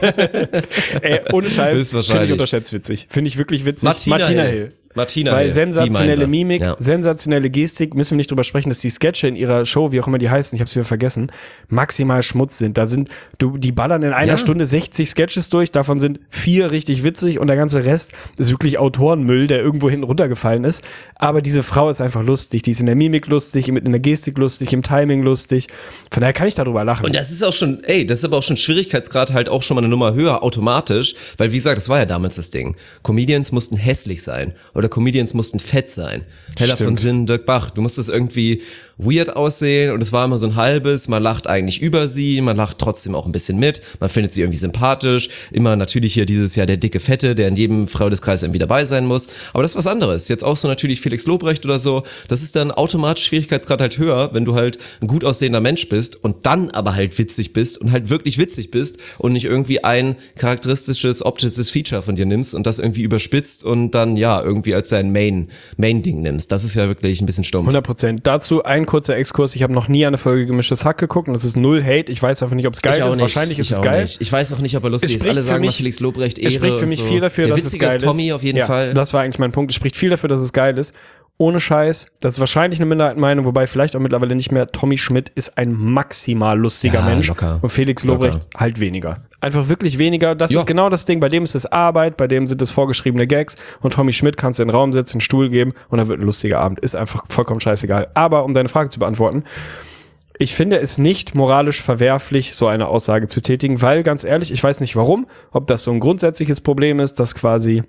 Ey, ohne Scheiß, finde ich Höchstwahrscheinlich. unterschätzt witzig. Finde ich wirklich witzig. Martina Hill. Martina Weil Hill, die sensationelle meinen wir. Mimik, Ja. sensationelle Gestik, müssen wir nicht drüber sprechen, dass die Sketche in ihrer Show, wie auch immer die heißen, ich habe es wieder vergessen, maximal Schmutz sind. Da sind, du, die ballern in einer Ja. Stunde sechzig Sketches durch, davon sind vier richtig witzig und der ganze Rest ist wirklich Autorenmüll, der irgendwo hinten runtergefallen ist. Aber diese Frau ist einfach lustig, die ist in der Mimik lustig, in der Gestik lustig, im Timing lustig. Von daher kann ich darüber lachen. Und das ist auch schon, ey, das ist aber auch schon Schwierigkeitsgrad halt auch schon mal eine Nummer höher automatisch, weil wie gesagt, das war ja damals das Ding. Comedians mussten hässlich sein oder Comedians mussten fett sein. Hella von Stimmt. Sinn, Dirk Bach, du musstest irgendwie weird aussehen und es war immer so ein halbes, man lacht eigentlich über sie, man lacht trotzdem auch ein bisschen mit, man findet sie irgendwie sympathisch, immer natürlich hier dieses Jahr der dicke Fette, der in jedem Freundeskreis irgendwie dabei sein muss, aber das ist was anderes. Jetzt auch so natürlich Felix Lobrecht oder so, das ist dann automatisch Schwierigkeitsgrad halt höher, wenn du halt ein gut aussehender Mensch bist und dann aber halt witzig bist und halt wirklich witzig bist und nicht irgendwie ein charakteristisches optisches Feature von dir nimmst und das irgendwie überspitzt und dann ja irgendwie als dein Main Main-Ding nimmst. Das ist ja wirklich ein bisschen stumpf. hundert Prozent. Dazu ein kurzer Exkurs. Ich habe noch nie eine Folge Gemischtes Hack geguckt und das ist null Hate. Ich weiß einfach nicht, ob es geil Ich auch ist. nicht. Wahrscheinlich ist ich es auch geil. Nicht. Ich weiß auch nicht, ob er lustig Es ist. spricht Alle für sagen mal mich- Felix Lobrecht Ehre Es spricht für und mich so. viel dafür, Der dass es witzige geil ist Tommy auf jeden ja, Fall. Das war eigentlich mein Punkt. Es spricht viel dafür, dass es geil ist. Ohne Scheiß. Das ist wahrscheinlich eine Minderheitenmeinung, wobei vielleicht auch mittlerweile nicht mehr. Tommy Schmidt ist ein maximal lustiger Ja, Mensch. locker. Und Felix Lobrecht halt weniger. Einfach wirklich weniger. Das Ja. ist genau das Ding. Bei dem ist es Arbeit, bei dem sind es vorgeschriebene Gags. Und Tommy Schmidt kannst du in den Raum setzen, einen Stuhl geben und dann wird ein lustiger Abend. Ist einfach vollkommen scheißegal. Aber um deine Frage zu beantworten, ich finde es nicht moralisch verwerflich, so eine Aussage zu tätigen, weil ganz ehrlich, ich weiß nicht warum, ob das so ein grundsätzliches Problem ist, dass quasi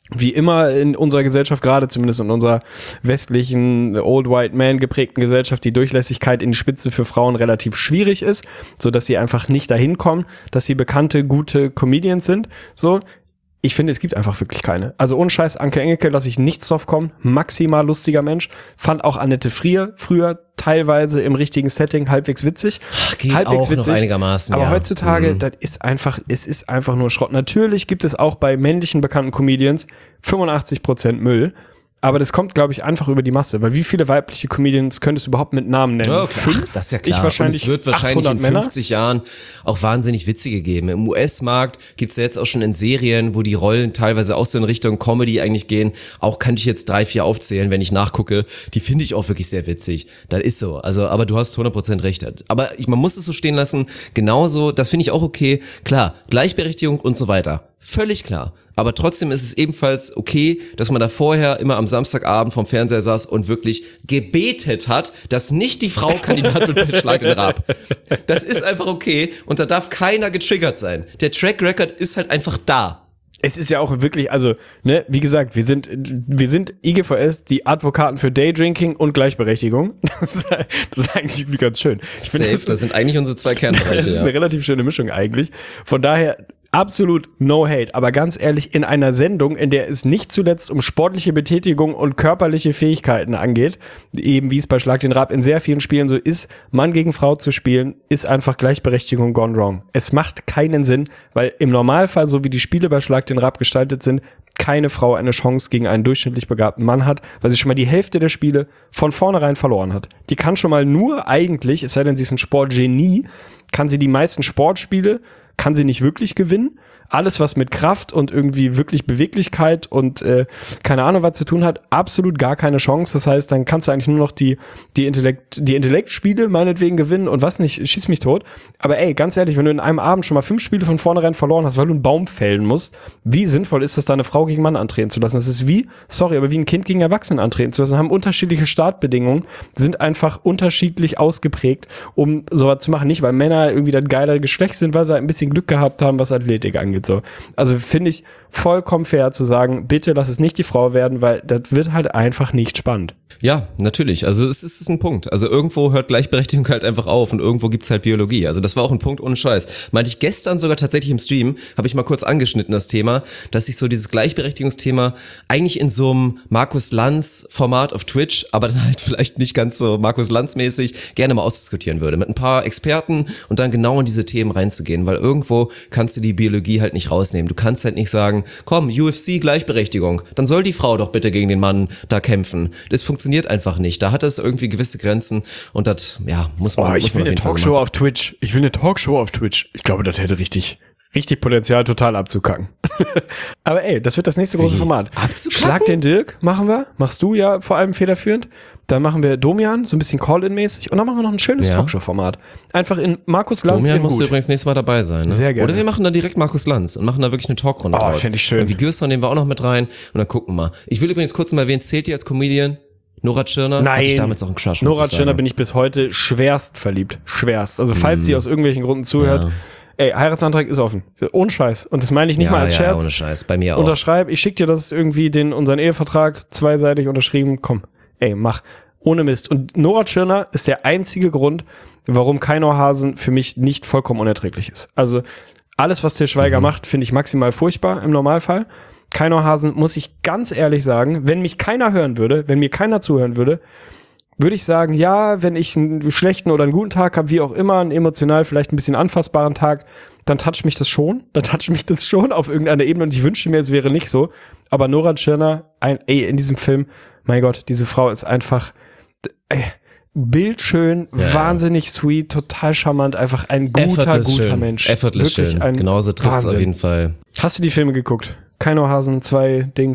wie immer in unserer Gesellschaft, gerade zumindest in unserer westlichen Old White Man geprägten Gesellschaft, die Durchlässigkeit in die Spitze für Frauen relativ schwierig ist, so dass sie einfach nicht dahin kommen, dass sie bekannte, gute Comedians sind. So, ich finde, es gibt einfach wirklich keine. Also ohne Scheiß, Anke Engelke lasse ich nichts drauf kommen. Maximal lustiger Mensch. Fand auch Annette Frier früher teilweise im richtigen Setting halbwegs witzig. Ach, geht halbwegs auch noch einigermaßen, Aber ja. heutzutage, Mhm. das ist einfach, es ist einfach nur Schrott. Natürlich gibt es auch bei männlichen bekannten Comedians fünfundachtzig Prozent Müll. Aber das kommt, glaube ich, einfach über die Masse. Weil wie viele weibliche Comedians könntest du überhaupt mit Namen nennen? Okay. Fünf? Ach, das ist ja klar. Ich wahrscheinlich und es wird wahrscheinlich in Männer. fünfzig Jahren auch wahnsinnig witzige geben. Im U S-Markt gibt's ja jetzt auch schon in Serien, wo die Rollen teilweise auch so in Richtung Comedy eigentlich gehen. Auch kann ich jetzt drei, vier aufzählen, wenn ich nachgucke. Die finde ich auch wirklich sehr witzig. Das ist so. Also, aber du hast hundert Prozent recht. Aber ich, man muss es so stehen lassen. Genauso, das finde ich auch okay. Klar, Gleichberechtigung und so weiter. Völlig klar. Aber trotzdem ist es ebenfalls okay, dass man da vorher immer am Samstagabend vorm Fernseher saß und wirklich gebetet hat, dass nicht die Frau Kandidat wird bei Schlag den Raab. Das ist einfach okay und da darf keiner getriggert sein. Der Track Record ist halt einfach da. Es ist ja auch wirklich, also, ne, wie gesagt, wir sind, wir sind I G V S, die Advokaten für Daydrinking und Gleichberechtigung. Das ist, das ist eigentlich irgendwie ganz schön. Ich Safe, finde, das, das sind eigentlich unsere zwei Kernbereiche. das ist eine Ja. relativ schöne Mischung eigentlich. Von daher, absolut no hate, aber ganz ehrlich, in einer Sendung, in der es nicht zuletzt um sportliche Betätigung und körperliche Fähigkeiten angeht, eben wie es bei Schlag den Raab in sehr vielen Spielen so ist, Mann gegen Frau zu spielen, ist einfach Gleichberechtigung gone wrong. Es macht keinen Sinn, weil im Normalfall, so wie die Spiele bei Schlag den Raab gestaltet sind, keine Frau eine Chance gegen einen durchschnittlich begabten Mann hat, weil sie schon mal die Hälfte der Spiele von vornherein verloren hat. Die kann schon mal nur eigentlich, es sei denn, sie ist ein Sportgenie, kann sie die meisten Sportspiele kann sie nicht wirklich gewinnen. Alles, was mit Kraft und irgendwie wirklich Beweglichkeit und äh, keine Ahnung was zu tun hat, absolut gar keine Chance. Das heißt, dann kannst du eigentlich nur noch die die Intellekt die Intellektspiele meinetwegen gewinnen und was nicht, schieß mich tot. Aber ey, ganz ehrlich, wenn du in einem Abend schon mal fünf Spiele von vornherein verloren hast, weil du einen Baum fällen musst, wie sinnvoll ist es, da eine Frau gegen Mann antreten zu lassen? Das ist wie, sorry, aber wie ein Kind gegen Erwachsenen antreten zu lassen. Haben unterschiedliche Startbedingungen, sind einfach unterschiedlich ausgeprägt, um sowas zu machen. Nicht, weil Männer irgendwie das geilere Geschlecht sind, weil sie halt ein bisschen Glück gehabt haben, was Athletik angeht. So. Also finde ich vollkommen fair zu sagen, bitte lass es nicht die Frau werden, weil das wird halt einfach nicht spannend. Ja, natürlich. Also es ist ein Punkt. Also irgendwo hört Gleichberechtigung halt einfach auf und irgendwo gibt's halt Biologie. Also das war auch ein Punkt ohne Scheiß. Meinte ich gestern sogar tatsächlich im Stream, habe ich mal kurz angeschnitten das Thema, dass ich so dieses Gleichberechtigungsthema eigentlich in so einem Markus Lanz Format auf Twitch, aber dann halt vielleicht nicht ganz so Markus Lanz mäßig, gerne mal ausdiskutieren würde. Mit ein paar Experten und dann genau in diese Themen reinzugehen, weil irgendwo kannst du die Biologie halt nicht rausnehmen. Du kannst halt nicht sagen, komm, U F C Gleichberechtigung, dann soll die Frau doch bitte gegen den Mann da kämpfen. Das funktioniert einfach nicht. Da hat es irgendwie gewisse Grenzen und das, ja, muss man, Oh, muss ich man will eine auf jeden Fall Talkshow machen. auf Twitch. Ich will eine Talkshow auf Twitch. Ich glaube, das hätte richtig, richtig Potenzial, total abzukacken. Aber ey, das wird das nächste große Wie? Format. Abzukacken? Schlag den Dirk machen wir. Machst du ja vor allem federführend. Dann machen wir Domian, so ein bisschen Call-In-mäßig. Und dann machen wir noch ein schönes Ja. Talkshow-Format. Einfach in Markus Lanz Domian in musst du gut. übrigens nächstes Mal dabei sein. Ne? Sehr gerne. Oder wir machen dann direkt Markus Lanz und machen da wirklich eine Talkrunde Oh, draus. fänd ich schön. Und wie Gürson nehmen wir auch noch mit rein und dann gucken wir mal. Ich will übrigens kurz mal erwähnen, zählt ihr als Comedian? Nora Tschirner? Nein. Hatte ich damals auch einen Crush, muss Nora ich Tschirner sagen. bin ich bis heute schwerst verliebt. Schwerst. Also falls Mhm. sie aus irgendwelchen Gründen zuhört, Ja. ey, Heiratsantrag ist offen. Ohne Scheiß. Und das meine ich nicht ja, mal als ja, Scherz. ohne Scheiß, bei mir auch. Unterschreib, ich schick dir das irgendwie, den, unseren Ehevertrag zweiseitig unterschrieben. Komm, ey, mach. Ohne Mist. Und Nora Tschirner ist der einzige Grund, warum Kainor Hasen für mich nicht vollkommen unerträglich ist. Also alles, was Til Schweiger mhm. macht, finde ich maximal furchtbar im Normalfall. Kainor Hasen, muss ich ganz ehrlich sagen, wenn mich keiner hören würde, wenn mir keiner zuhören würde, würde ich sagen, ja, wenn ich einen schlechten oder einen guten Tag habe, wie auch immer, einen emotional vielleicht ein bisschen anfassbaren Tag, dann toucht mich das schon. Dann toucht mich das schon auf irgendeiner Ebene und ich wünschte mir, es wäre nicht so. Aber Nora Tschirner, ein, ey, in diesem Film, mein Gott, diese Frau ist einfach ey, bildschön, Ja, wahnsinnig sweet, total charmant, einfach ein guter, Effortless guter schön. Mensch. Effortless Wirklich schön. ein Genauso trifft es auf Wahnsinn. jeden Fall. Hast du die Filme geguckt? Kainor Hasen, zwei Dings.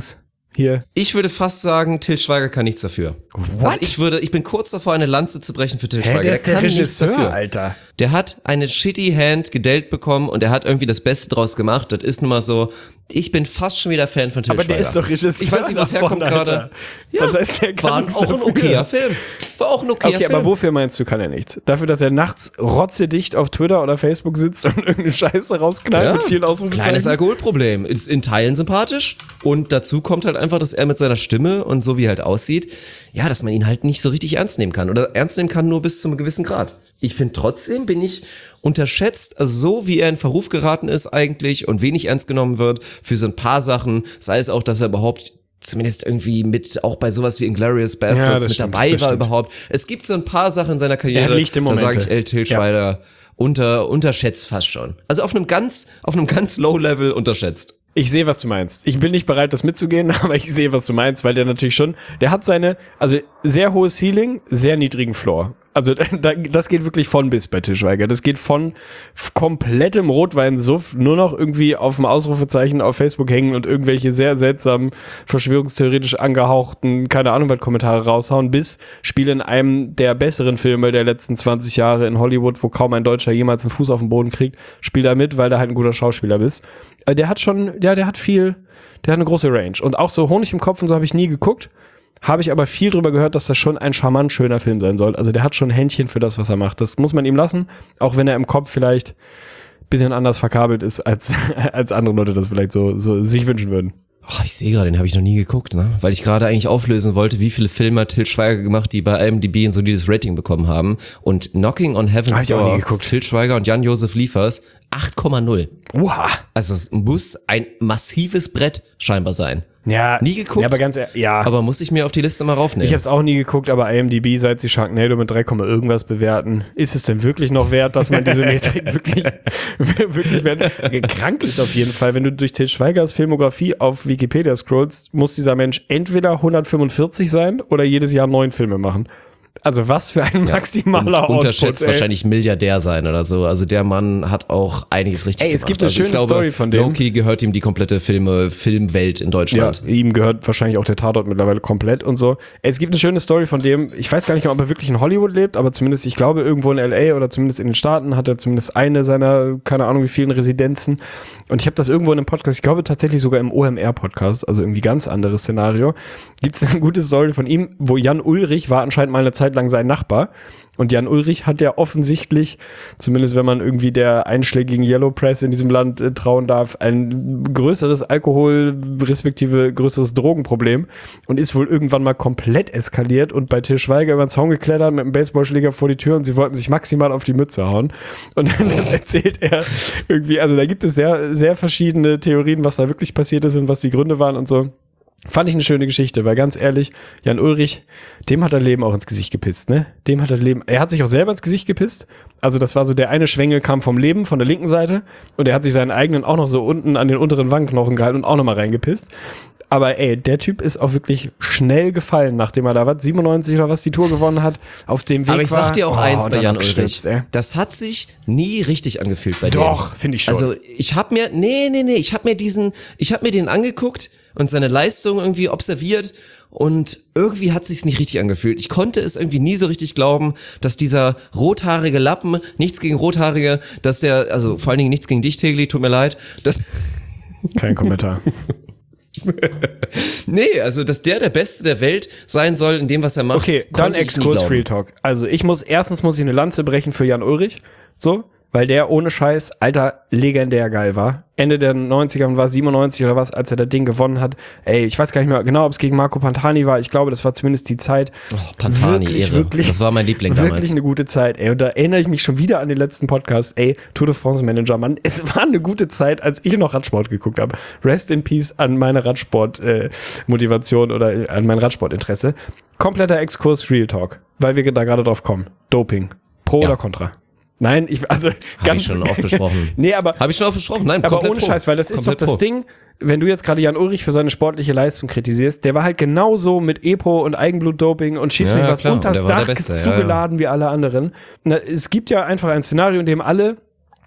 hier. Ich würde fast sagen, Til Schweiger kann nichts dafür. What? Also ich würde, ich bin kurz davor, eine Lanze zu brechen für Til Hä, Schweiger. der ist der kann nichts Regisseur, dafür. Alter. Der hat eine shitty Hand gedealt bekommen und er hat irgendwie das Beste draus gemacht. Das ist nun mal so. Ich bin fast schon wieder Fan von Til Aber Schweiger. der ist doch Regisseur. Ich weiß nicht, was davon, herkommt Alter. gerade. Ja, Was heißt, der kann war nichts auch ein dafür. okayer Film. War auch ein okayer Okay, Film. aber wofür meinst du, kann er nichts? Dafür, dass er nachts rotzedicht auf Twitter oder Facebook sitzt und irgendeine Scheiße rausknallt Ja, mit vielen Ausrufezeichen? kleines Alkoholproblem. Ist in Teilen sympathisch und dazu kommt halt einfach, dass er mit seiner Stimme und so wie er halt aussieht, ja, dass man ihn halt nicht so richtig ernst nehmen kann oder ernst nehmen kann nur bis zu einem gewissen Grad. Ich finde trotzdem bin ich unterschätzt, also so wie er in Verruf geraten ist eigentlich und wenig ernst genommen wird für so ein paar Sachen, sei es auch, dass er überhaupt zumindest irgendwie mit, auch bei sowas wie Inglourious Ja, Bastards das mit stimmt, dabei das war stimmt. überhaupt. Es gibt so ein paar Sachen in seiner Er Karriere, hat lichte da Momente. sage ich, El Til Ja. Schweiger unter, unterschätzt fast schon. Also auf einem ganz, auf einem ganz low Level unterschätzt. Ich sehe, was du meinst. Ich bin nicht bereit, das mitzugehen, aber ich sehe, was du meinst, weil der natürlich schon, der hat seine, also sehr hohes Ceiling, sehr niedrigen Floor. Also da, das geht wirklich von bis bei Til Schweiger. Das geht von f- komplettem Rotweinsuff, nur noch irgendwie auf dem Ausrufezeichen auf Facebook hängen und irgendwelche sehr seltsamen, verschwörungstheoretisch angehauchten, keine Ahnung was Kommentare raushauen, bis Spiele in einem der besseren Filme der letzten zwanzig Jahre in Hollywood, wo kaum ein Deutscher jemals einen Fuß auf den Boden kriegt, spielt er mit, weil er halt ein guter Schauspieler ist. Äh, Der hat schon, ja, der hat viel, der hat eine große Range. Und auch so Honig im Kopf und so habe ich nie geguckt. Habe ich aber viel drüber gehört, dass das schon ein charmant schöner Film sein soll. Also der hat schon ein Händchen für das, was er macht. Das muss man ihm lassen, auch wenn er im Kopf vielleicht ein bisschen anders verkabelt ist, als, als andere Leute das vielleicht so, so sich wünschen würden. Oh, ich sehe gerade, den habe ich noch nie geguckt, ne? Weil ich gerade eigentlich auflösen wollte, wie viele Filme hat Til Schweiger gemacht, die bei I M D B ein solides Rating bekommen haben. Und Knocking on Hab Heaven's ich auch nie Door, geguckt. Til Schweiger und Jan-Josef Liefers, acht Komma null. Uha. Also es muss ein massives Brett scheinbar sein. Ja. Nie geguckt? Ja, aber ganz ehrlich, ja. Aber muss ich mir auf die Liste mal raufnehmen. Ich habe es auch nie geguckt, aber I M D B, seit sie Sharknado mit drei, irgendwas bewerten, ist es denn wirklich noch wert, dass man diese Metrik wirklich, wirklich wert? Krank ist auf jeden Fall, wenn du durch Til Schweigers Filmografie auf Wikipedia scrollst, muss dieser Mensch entweder hundertfünfundvierzig sein oder jedes Jahr neun Filme machen. Also was für ein maximaler und Output, unterschätzt ey. wahrscheinlich Milliardär sein oder so. Also der Mann hat auch einiges richtig Ey, es gemacht. gibt eine also schöne ich glaube, Story von dem. Loki gehört ihm die komplette Filme, Filmwelt in Ja, Deutschland. ihm gehört wahrscheinlich auch der Tatort mittlerweile komplett und so. Es gibt eine schöne Story von dem, ich weiß gar nicht, ob er wirklich in Hollywood lebt, aber zumindest, ich glaube, irgendwo in L A oder zumindest in den Staaten hat er zumindest eine seiner, keine Ahnung wie vielen Residenzen. Und ich habe das irgendwo in einem Podcast, ich glaube tatsächlich sogar im O M R-Podcast, also irgendwie ganz anderes Szenario, gibt es eine gute Story von ihm, wo Jan Ulrich war anscheinend mal eine Zeit lang sein Nachbar. Und Jan Ulrich hat ja offensichtlich, zumindest wenn man irgendwie der einschlägigen Yellow Press in diesem Land äh, trauen darf, ein größeres Alkohol- respektive größeres Drogenproblem und ist wohl irgendwann mal komplett eskaliert und bei Til Schweiger über den Zaun geklettert mit einem Baseballschläger vor die Tür und sie wollten sich maximal auf die Mütze hauen. Und dann das erzählt er irgendwie, also da gibt es sehr, sehr verschiedene Theorien, was da wirklich passiert ist und was die Gründe waren und so. Fand ich eine schöne Geschichte, weil ganz ehrlich, Jan Ulrich, dem hat er Leben auch ins Gesicht gepisst, ne? Dem hat er Leben, er hat sich auch selber ins Gesicht gepisst. Also das war so, der eine Schwengel kam vom Leben, von der linken Seite und er hat sich seinen eigenen auch noch so unten an den unteren Wangenknochen gehalten und auch nochmal reingepisst. Aber ey, der Typ ist auch wirklich schnell gefallen, nachdem er da was, siebenundneunzig oder was die Tour gewonnen hat, auf dem Weg Aber ich war. sag dir auch Oh, eins und bei dann Jan abgestürzt, Ulrich, ey. das hat sich nie richtig angefühlt bei dem. Doch, finde ich schon. Also ich hab mir, nee, nee, nee, ich hab mir diesen, ich hab mir den angeguckt und seine Leistung irgendwie observiert und irgendwie hat sich's nicht richtig angefühlt. Ich konnte es irgendwie nie so richtig glauben, dass dieser rothaarige Lappen, nichts gegen Rothaarige, dass der, also vor allen Dingen nichts gegen dich, Tegli, tut mir leid, dass Kein Kommentar. nee, also dass der der Beste der Welt sein soll in dem, was er macht. Okay, dann konnte ich nie Exkurs glauben. Real Talk. Also ich muss, erstens muss ich eine Lanze brechen für Jan Ulrich, so, weil der ohne Scheiß, alter, legendär geil war. Ende der neunziger und war siebenundneunzig oder was, als er das Ding gewonnen hat. Ey, ich weiß gar nicht mehr genau, ob es gegen Marco Pantani war. Ich glaube, das war zumindest die Zeit. Oh, Pantani, wirklich, Ehre. wirklich, Das war mein Liebling wirklich damals. eine gute Zeit, ey. Und da erinnere ich mich schon wieder an den letzten Podcast. Ey, Tour de France Manager, Mann. Es war eine gute Zeit, als ich noch Radsport geguckt habe. Rest in Peace an meine Radsport-Motivation oder äh, an mein Radsportinteresse. Kompletter Exkurs Real Talk, weil wir da gerade drauf kommen. Doping. Pro Ja. oder Contra? Nein, ich, also Hab ganz. ich schon oft besprochen. Nee, aber. Habe ich schon oft besprochen? Nein, Aber komplett ohne pro. Scheiß, weil das ist doch Komplett das pro. Ding, wenn du jetzt gerade Jan Ulrich für seine sportliche Leistung kritisierst, der war halt genauso mit Epo und Eigenblutdoping und schieß Ja, mich was klar, unters der war Dach der Beste, ja, zugeladen wie alle anderen. Na, es gibt ja einfach ein Szenario, in dem alle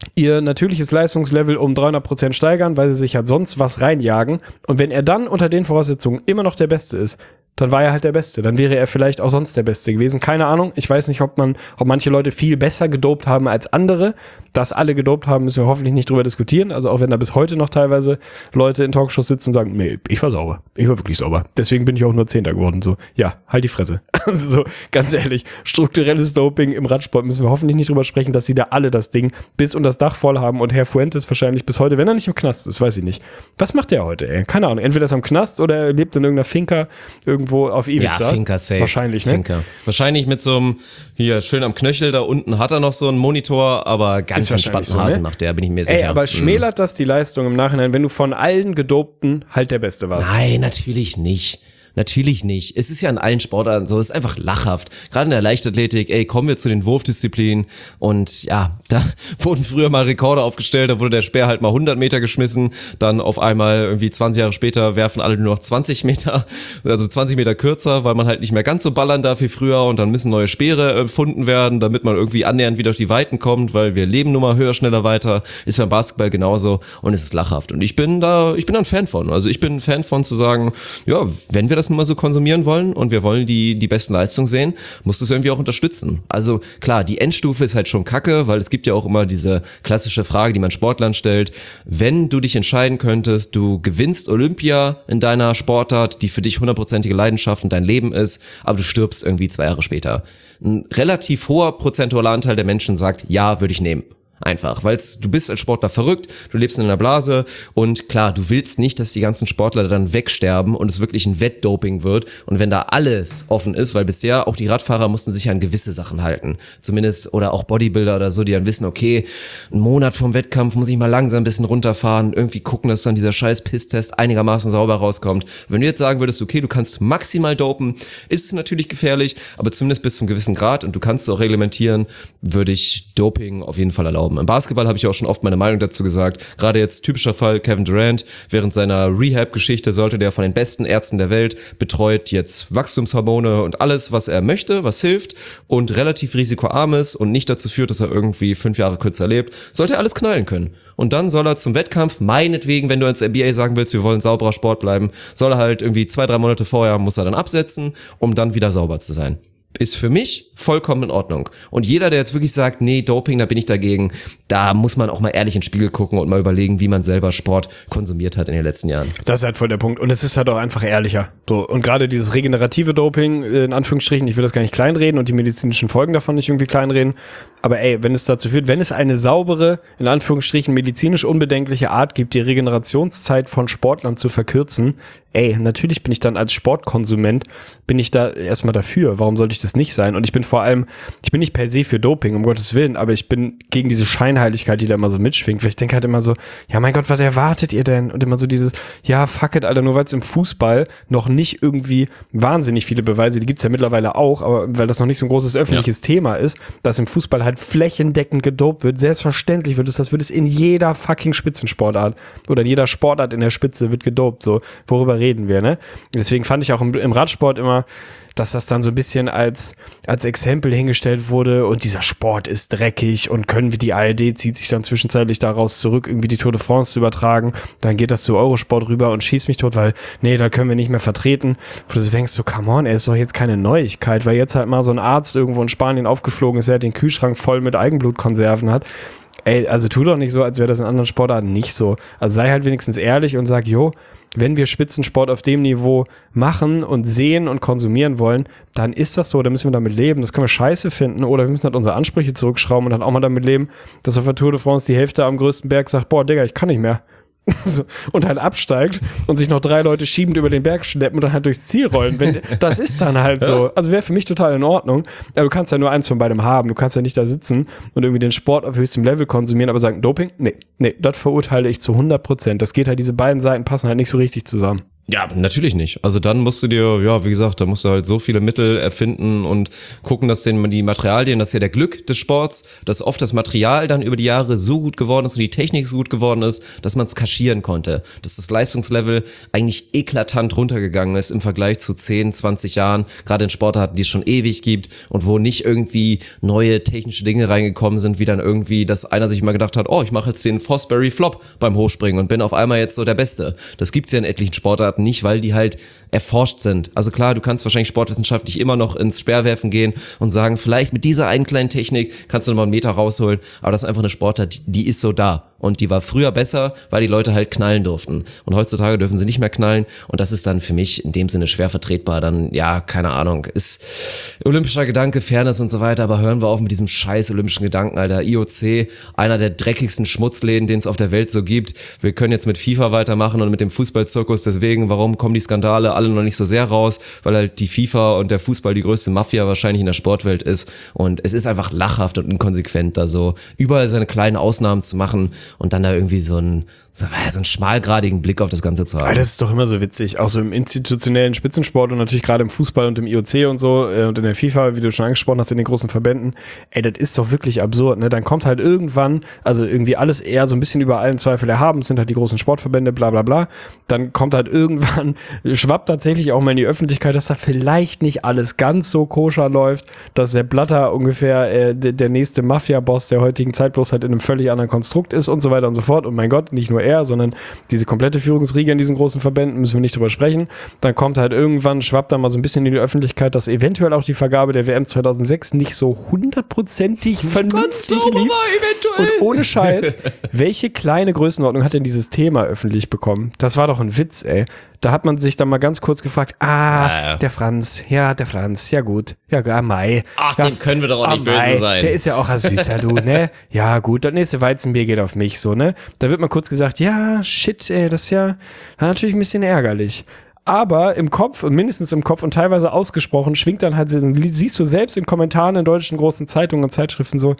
ihr natürliches Leistungslevel um dreihundert Prozent steigern, weil sie sich halt sonst was reinjagen. Und wenn er dann unter den Voraussetzungen immer noch der Beste ist, dann war er halt der Beste. Dann wäre er vielleicht auch sonst der Beste gewesen. Keine Ahnung. Ich weiß nicht, ob man, ob manche Leute viel besser gedopt haben als andere. Dass alle gedopt haben, müssen wir hoffentlich nicht drüber diskutieren. Also auch wenn da bis heute noch teilweise Leute in Talkshows sitzen und sagen, nee, ich war sauber. Ich war wirklich sauber. Deswegen bin ich auch nur Zehnter geworden. So, ja, halt die Fresse. Also so, ganz ehrlich, strukturelles Doping im Radsport müssen wir hoffentlich nicht drüber sprechen, dass sie da alle das Ding bis unter das Dach voll haben und Herr Fuentes wahrscheinlich bis heute, wenn er nicht im Knast ist, weiß ich nicht. Was macht der heute, ey? Keine Ahnung. Entweder ist er im Knast oder er lebt in irgendeiner Finca irgendwo auf Ibiza. Ja, Finca safe. Wahrscheinlich, ne? Finca. Wahrscheinlich mit so einem, hier schön am Knöchel, da unten hat er noch so einen Monitor, aber ganz entspannten so, Hase ne? macht der, bin ich mir sicher. Ey, aber schmälert das die Leistung im Nachhinein, wenn du von allen Gedopten halt der Beste warst? Nein, natürlich nicht. Natürlich nicht. Es ist ja in allen Sportarten so, es ist einfach lachhaft. Gerade in der Leichtathletik, ey, kommen wir zu den Wurfdisziplinen und ja, da wurden früher mal Rekorde aufgestellt, da wurde der Speer halt mal hundert Meter geschmissen, dann auf einmal irgendwie zwanzig Jahre später werfen alle nur noch zwanzig Meter, also zwanzig Meter kürzer, weil man halt nicht mehr ganz so ballern darf wie früher und dann müssen neue Speere erfunden werden, damit man irgendwie annähernd wieder auf die Weiten kommt, weil wir leben nun mal höher, schneller, weiter. Ist beim Basketball genauso und es ist lachhaft und ich bin da, ich bin da ein Fan von. Also ich bin ein Fan von zu sagen, ja, wenn wir das nun mal so konsumieren wollen und wir wollen die die besten Leistungen sehen, musst du es irgendwie auch unterstützen. Also klar, die Endstufe ist halt schon kacke, weil es gibt ja auch immer diese klassische Frage, die man Sportlern stellt, wenn du dich entscheiden könntest, du gewinnst Olympia in deiner Sportart, die für dich hundertprozentige Leidenschaft und dein Leben ist, aber du stirbst irgendwie zwei Jahre später. Ein relativ hoher prozentualer Anteil der Menschen sagt, ja, würde ich nehmen. Einfach, weil du bist als Sportler verrückt, du lebst in einer Blase und klar, du willst nicht, dass die ganzen Sportler dann wegsterben und es wirklich ein Wettdoping wird und wenn da alles offen ist, weil bisher auch die Radfahrer mussten sich an gewisse Sachen halten, zumindest oder auch Bodybuilder oder so, die dann wissen, okay, einen Monat vorm Wettkampf muss ich mal langsam ein bisschen runterfahren, irgendwie gucken, dass dann dieser scheiß Pisstest einigermaßen sauber rauskommt. Wenn du jetzt sagen würdest, okay, du kannst maximal dopen, ist es natürlich gefährlich, aber zumindest bis zu einem gewissen Grad und du kannst es auch reglementieren, würde ich Doping auf jeden Fall erlauben. Im Basketball habe ich auch schon oft meine Meinung dazu gesagt. Gerade jetzt typischer Fall Kevin Durant. Während seiner Rehab-Geschichte sollte der von den besten Ärzten der Welt betreut jetzt Wachstumshormone und alles, was er möchte, was hilft und relativ risikoarm ist und nicht dazu führt, dass er irgendwie fünf Jahre kürzer lebt, sollte er alles knallen können. Und dann soll er zum Wettkampf, meinetwegen, wenn du ins N B A sagen willst, wir wollen sauberer Sport bleiben, soll er halt irgendwie zwei, drei Monate vorher, muss er dann absetzen, um dann wieder sauber zu sein. Ist für mich vollkommen in Ordnung. Und jeder, der jetzt wirklich sagt, nee, Doping, da bin ich dagegen, da muss man auch mal ehrlich in den Spiegel gucken und mal überlegen, wie man selber Sport konsumiert hat in den letzten Jahren. Das ist halt voll der Punkt. Und es ist halt auch einfach ehrlicher. So. Und gerade dieses regenerative Doping, in Anführungsstrichen, ich will das gar nicht kleinreden und die medizinischen Folgen davon nicht irgendwie kleinreden. Aber ey, wenn es dazu führt, wenn es eine saubere, in Anführungsstrichen medizinisch unbedenkliche Art gibt, die Regenerationszeit von Sportlern zu verkürzen, ey, natürlich bin ich dann als Sportkonsument, bin ich da erstmal dafür. Warum sollte ich das nicht sein? Und ich bin vor allem, ich bin nicht per se für Doping, um Gottes Willen, aber ich bin gegen diese Scheinheiligkeit, die da immer so mitschwingt. Weil ich denke halt immer so, ja mein Gott, was erwartet ihr denn? Und immer so dieses, ja fuck it, Alter, nur weil es im Fußball noch nicht irgendwie wahnsinnig viele Beweise, die gibt's ja mittlerweile auch, aber weil das noch nicht so ein großes öffentliches ja. Thema ist, dass im Fußball halt flächendeckend gedopt wird, selbstverständlich wird es, das wird es in jeder fucking Spitzensportart oder in jeder Sportart in der Spitze wird gedopt, so, worüber reden wir, ne? Deswegen fand ich auch im, im Radsport immer, dass das dann so ein bisschen als, als Exempel hingestellt wurde und dieser Sport ist dreckig und können wir, die A R D zieht sich dann zwischenzeitlich daraus zurück, irgendwie die Tour de France zu übertragen, dann geht das zu Eurosport rüber und schießt mich tot, weil, nee, da können wir nicht mehr vertreten. Wo du so denkst, so, come on, ey, ist doch jetzt keine Neuigkeit, weil jetzt halt mal so ein Arzt irgendwo in Spanien aufgeflogen ist, der den Kühlschrank voll mit Eigenblutkonserven hat. Ey, also tu doch nicht so, als wäre das in anderen Sportarten nicht so. Also sei halt wenigstens ehrlich und sag, jo, wenn wir Spitzensport auf dem Niveau machen und sehen und konsumieren wollen, dann ist das so, dann müssen wir damit leben. Das können wir scheiße finden oder wir müssen halt unsere Ansprüche zurückschrauben und dann auch mal damit leben, dass auf der Tour de France die Hälfte am größten Berg sagt, boah, Digga, ich kann nicht mehr. Und halt absteigt und sich noch drei Leute schiebend über den Berg schleppen und dann halt durchs Ziel rollen. Wenn, das ist dann halt so. Also wäre für mich total in Ordnung. Aber du kannst ja nur eins von beidem haben. Du kannst ja nicht da sitzen und irgendwie den Sport auf höchstem Level konsumieren, aber sagen, Doping? Nee, nee, das verurteile ich zu hundert Prozent. Das geht halt, diese beiden Seiten passen halt nicht so richtig zusammen. Ja, natürlich nicht. Also dann musst du dir, ja, wie gesagt, da musst du halt so viele Mittel erfinden und gucken, dass denn die Materialien, das ist ja der Glück des Sports, dass oft das Material dann über die Jahre so gut geworden ist und die Technik so gut geworden ist, dass man es kaschieren konnte. Dass das Leistungslevel eigentlich eklatant runtergegangen ist im Vergleich zu zehn, zwanzig Jahren, gerade in Sportarten, die es schon ewig gibt und wo nicht irgendwie neue technische Dinge reingekommen sind, wie dann irgendwie, dass einer sich mal gedacht hat, oh, ich mache jetzt den Fosbury Flop beim Hochspringen und bin auf einmal jetzt so der Beste. Das gibt's ja in etlichen Sportarten nicht, weil die halt erforscht sind. Also klar, du kannst wahrscheinlich sportwissenschaftlich immer noch ins Speerwerfen gehen und sagen, vielleicht mit dieser einen kleinen Technik kannst du nochmal einen Meter rausholen, aber das ist einfach eine Sportart, die ist so da. Und die war früher besser, weil die Leute halt knallen durften. Und heutzutage dürfen sie nicht mehr knallen. Und das ist dann für mich in dem Sinne schwer vertretbar. Dann, ja, keine Ahnung, ist olympischer Gedanke, Fairness und so weiter. Aber hören wir auf mit diesem scheiß olympischen Gedanken, Alter. I O C, einer der dreckigsten Schmutzläden, den es auf der Welt so gibt. Wir können jetzt mit FIFA weitermachen und mit dem Fußballzirkus. Deswegen, warum kommen die Skandale alle noch nicht so sehr raus? Weil halt die FIFA und der Fußball die größte Mafia wahrscheinlich in der Sportwelt ist. Und es ist einfach lachhaft und inkonsequent, da so überall seine kleinen Ausnahmen zu machen. Und dann da irgendwie so einen, so, so einen schmalgradigen Blick auf das Ganze zu haben. Aber das ist doch immer so witzig, auch so im institutionellen Spitzensport und natürlich gerade im Fußball und im I O C und so äh, und in der FIFA, wie du schon angesprochen hast, in den großen Verbänden. Ey, das ist doch wirklich absurd, ne? Dann kommt halt irgendwann, also irgendwie alles eher so ein bisschen über allen Zweifel erhaben, sind halt die großen Sportverbände, bla bla bla. Dann kommt halt irgendwann, schwappt tatsächlich auch mal in die Öffentlichkeit, dass da vielleicht nicht alles ganz so koscher läuft, dass der Blatter ungefähr äh, der, der nächste Mafia-Boss der heutigen Zeit bloß halt in einem völlig anderen Konstrukt ist und so weiter und so fort. Und mein Gott, nicht nur er, sondern diese komplette Führungsriege in diesen großen Verbänden, müssen wir nicht drüber sprechen. Dann kommt halt irgendwann, schwappt da mal so ein bisschen in die Öffentlichkeit, dass eventuell auch die Vergabe der W M zweitausendsechs nicht so hundertprozentig vernünftig lief. Und ohne Scheiß, welche kleine Größenordnung hat denn dieses Thema öffentlich bekommen? Das war doch ein Witz, ey. Da hat man sich dann mal ganz kurz gefragt, ah, ja, ja. der Franz, ja, der Franz, ja gut, ja, ah, Mai. Ach, ja, dem können wir doch auch ah, nicht böse Mai, sein. Der ist ja auch ein Süßer, du, ne? Ja gut, das nächste Weizenbier geht auf mich, so, ne? Da wird mal kurz gesagt, ja, shit, ey, das ist ja natürlich ein bisschen ärgerlich. Aber im Kopf und mindestens im Kopf und teilweise ausgesprochen schwingt dann halt, siehst du selbst in Kommentaren in deutschen großen Zeitungen und Zeitschriften so,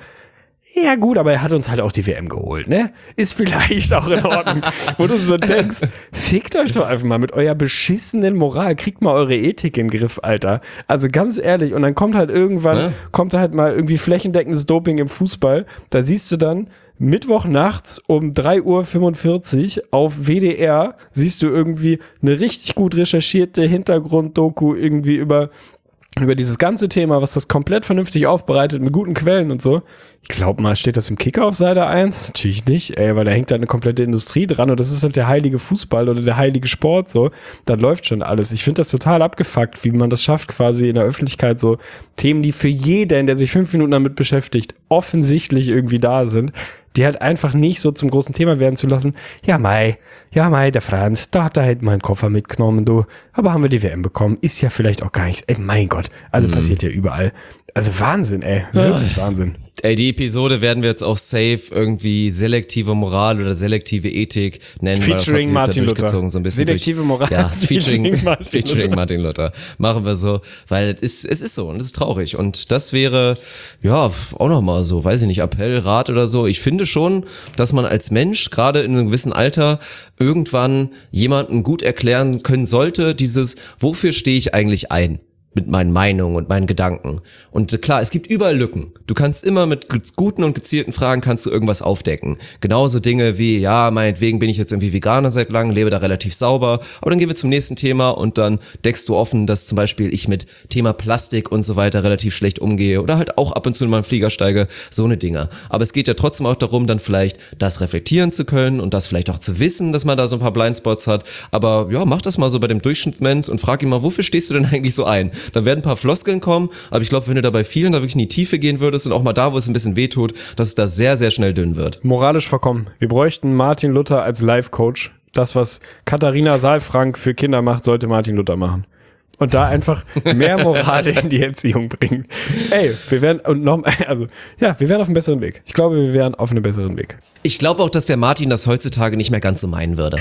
ja gut, aber er hat uns halt auch die W M geholt, ne? Ist vielleicht auch in Ordnung. Wo du so denkst, fickt euch doch einfach mal mit eurer beschissenen Moral, kriegt mal eure Ethik in den Griff, Alter. Also ganz ehrlich, und dann kommt halt irgendwann, ja. kommt halt mal irgendwie flächendeckendes Doping im Fußball, da siehst du dann, Mittwoch nachts um drei Uhr fünfundvierzig auf W D R siehst du irgendwie eine richtig gut recherchierte Hintergrunddoku irgendwie über über dieses ganze Thema, was das komplett vernünftig aufbereitet, mit guten Quellen und so. Ich glaube mal, steht das im Kicker auf Seite eins? Natürlich nicht, ey, weil da hängt da eine komplette Industrie dran und das ist halt der heilige Fußball oder der heilige Sport, so. Da läuft schon alles. Ich finde das total abgefuckt, wie man das schafft, quasi in der Öffentlichkeit so Themen, die für jeden, der sich fünf Minuten damit beschäftigt, offensichtlich irgendwie da sind, die halt einfach nicht so zum großen Thema werden zu lassen. Ja, Mai, ja, Mai, der Franz, da hat er halt meinen Koffer mitgenommen, du. Aber haben wir die W M bekommen. Ist ja vielleicht auch gar nichts. Ey, mein Gott. Also mhm. passiert ja überall. Also Wahnsinn, ey. Wirklich ja. Wahnsinn. Ey, die Episode werden wir jetzt auch safe irgendwie selektive Moral oder selektive Ethik nennen. Featuring weil das hat sich jetzt Martin ja durchgezogen, Luther. So ein bisschen selektive durch, Moral. Ja, featuring, featuring, Martin, featuring Luther. Martin Luther. Machen wir so, weil es ist, es ist so und es ist traurig. Und das wäre, ja, auch nochmal so, weiß ich nicht, Appell, Rat oder so. Ich finde schon, dass man als Mensch, gerade in einem gewissen Alter, irgendwann jemanden gut erklären können sollte, dieses, wofür stehe ich eigentlich ein? Mit meinen Meinungen und meinen Gedanken. Und klar, es gibt überall Lücken. Du kannst immer mit guten und gezielten Fragen kannst du irgendwas aufdecken. Genauso Dinge wie, ja, meinetwegen bin ich jetzt irgendwie Veganer seit langem, lebe da relativ sauber. Aber dann gehen wir zum nächsten Thema und dann deckst du offen, dass zum Beispiel ich mit Thema Plastik und so weiter relativ schlecht umgehe oder halt auch ab und zu in meinen Flieger steige, so eine Dinger. Aber es geht ja trotzdem auch darum, dann vielleicht das reflektieren zu können und das vielleicht auch zu wissen, dass man da so ein paar Blindspots hat. Aber ja, mach das mal so bei dem Durchschnittsmensch und frag ihn mal, wofür stehst du denn eigentlich so ein? Da werden ein paar Floskeln kommen, aber ich glaube, wenn du da bei vielen da wirklich in die Tiefe gehen würdest und auch mal da, wo es ein bisschen wehtut, dass es da sehr, sehr schnell dünn wird. Moralisch verkommen. Wir bräuchten Martin Luther als Life-Coach. Das, was Katharina Saalfrank für Kinder macht, sollte Martin Luther machen. Und da einfach mehr Moral in die Erziehung bringen. Ey, wir wären, und noch, also, ja, wir wären auf einem besseren Weg. Ich glaube, wir wären auf einem besseren Weg. Ich glaube auch, dass der Martin das heutzutage nicht mehr ganz so meinen würde.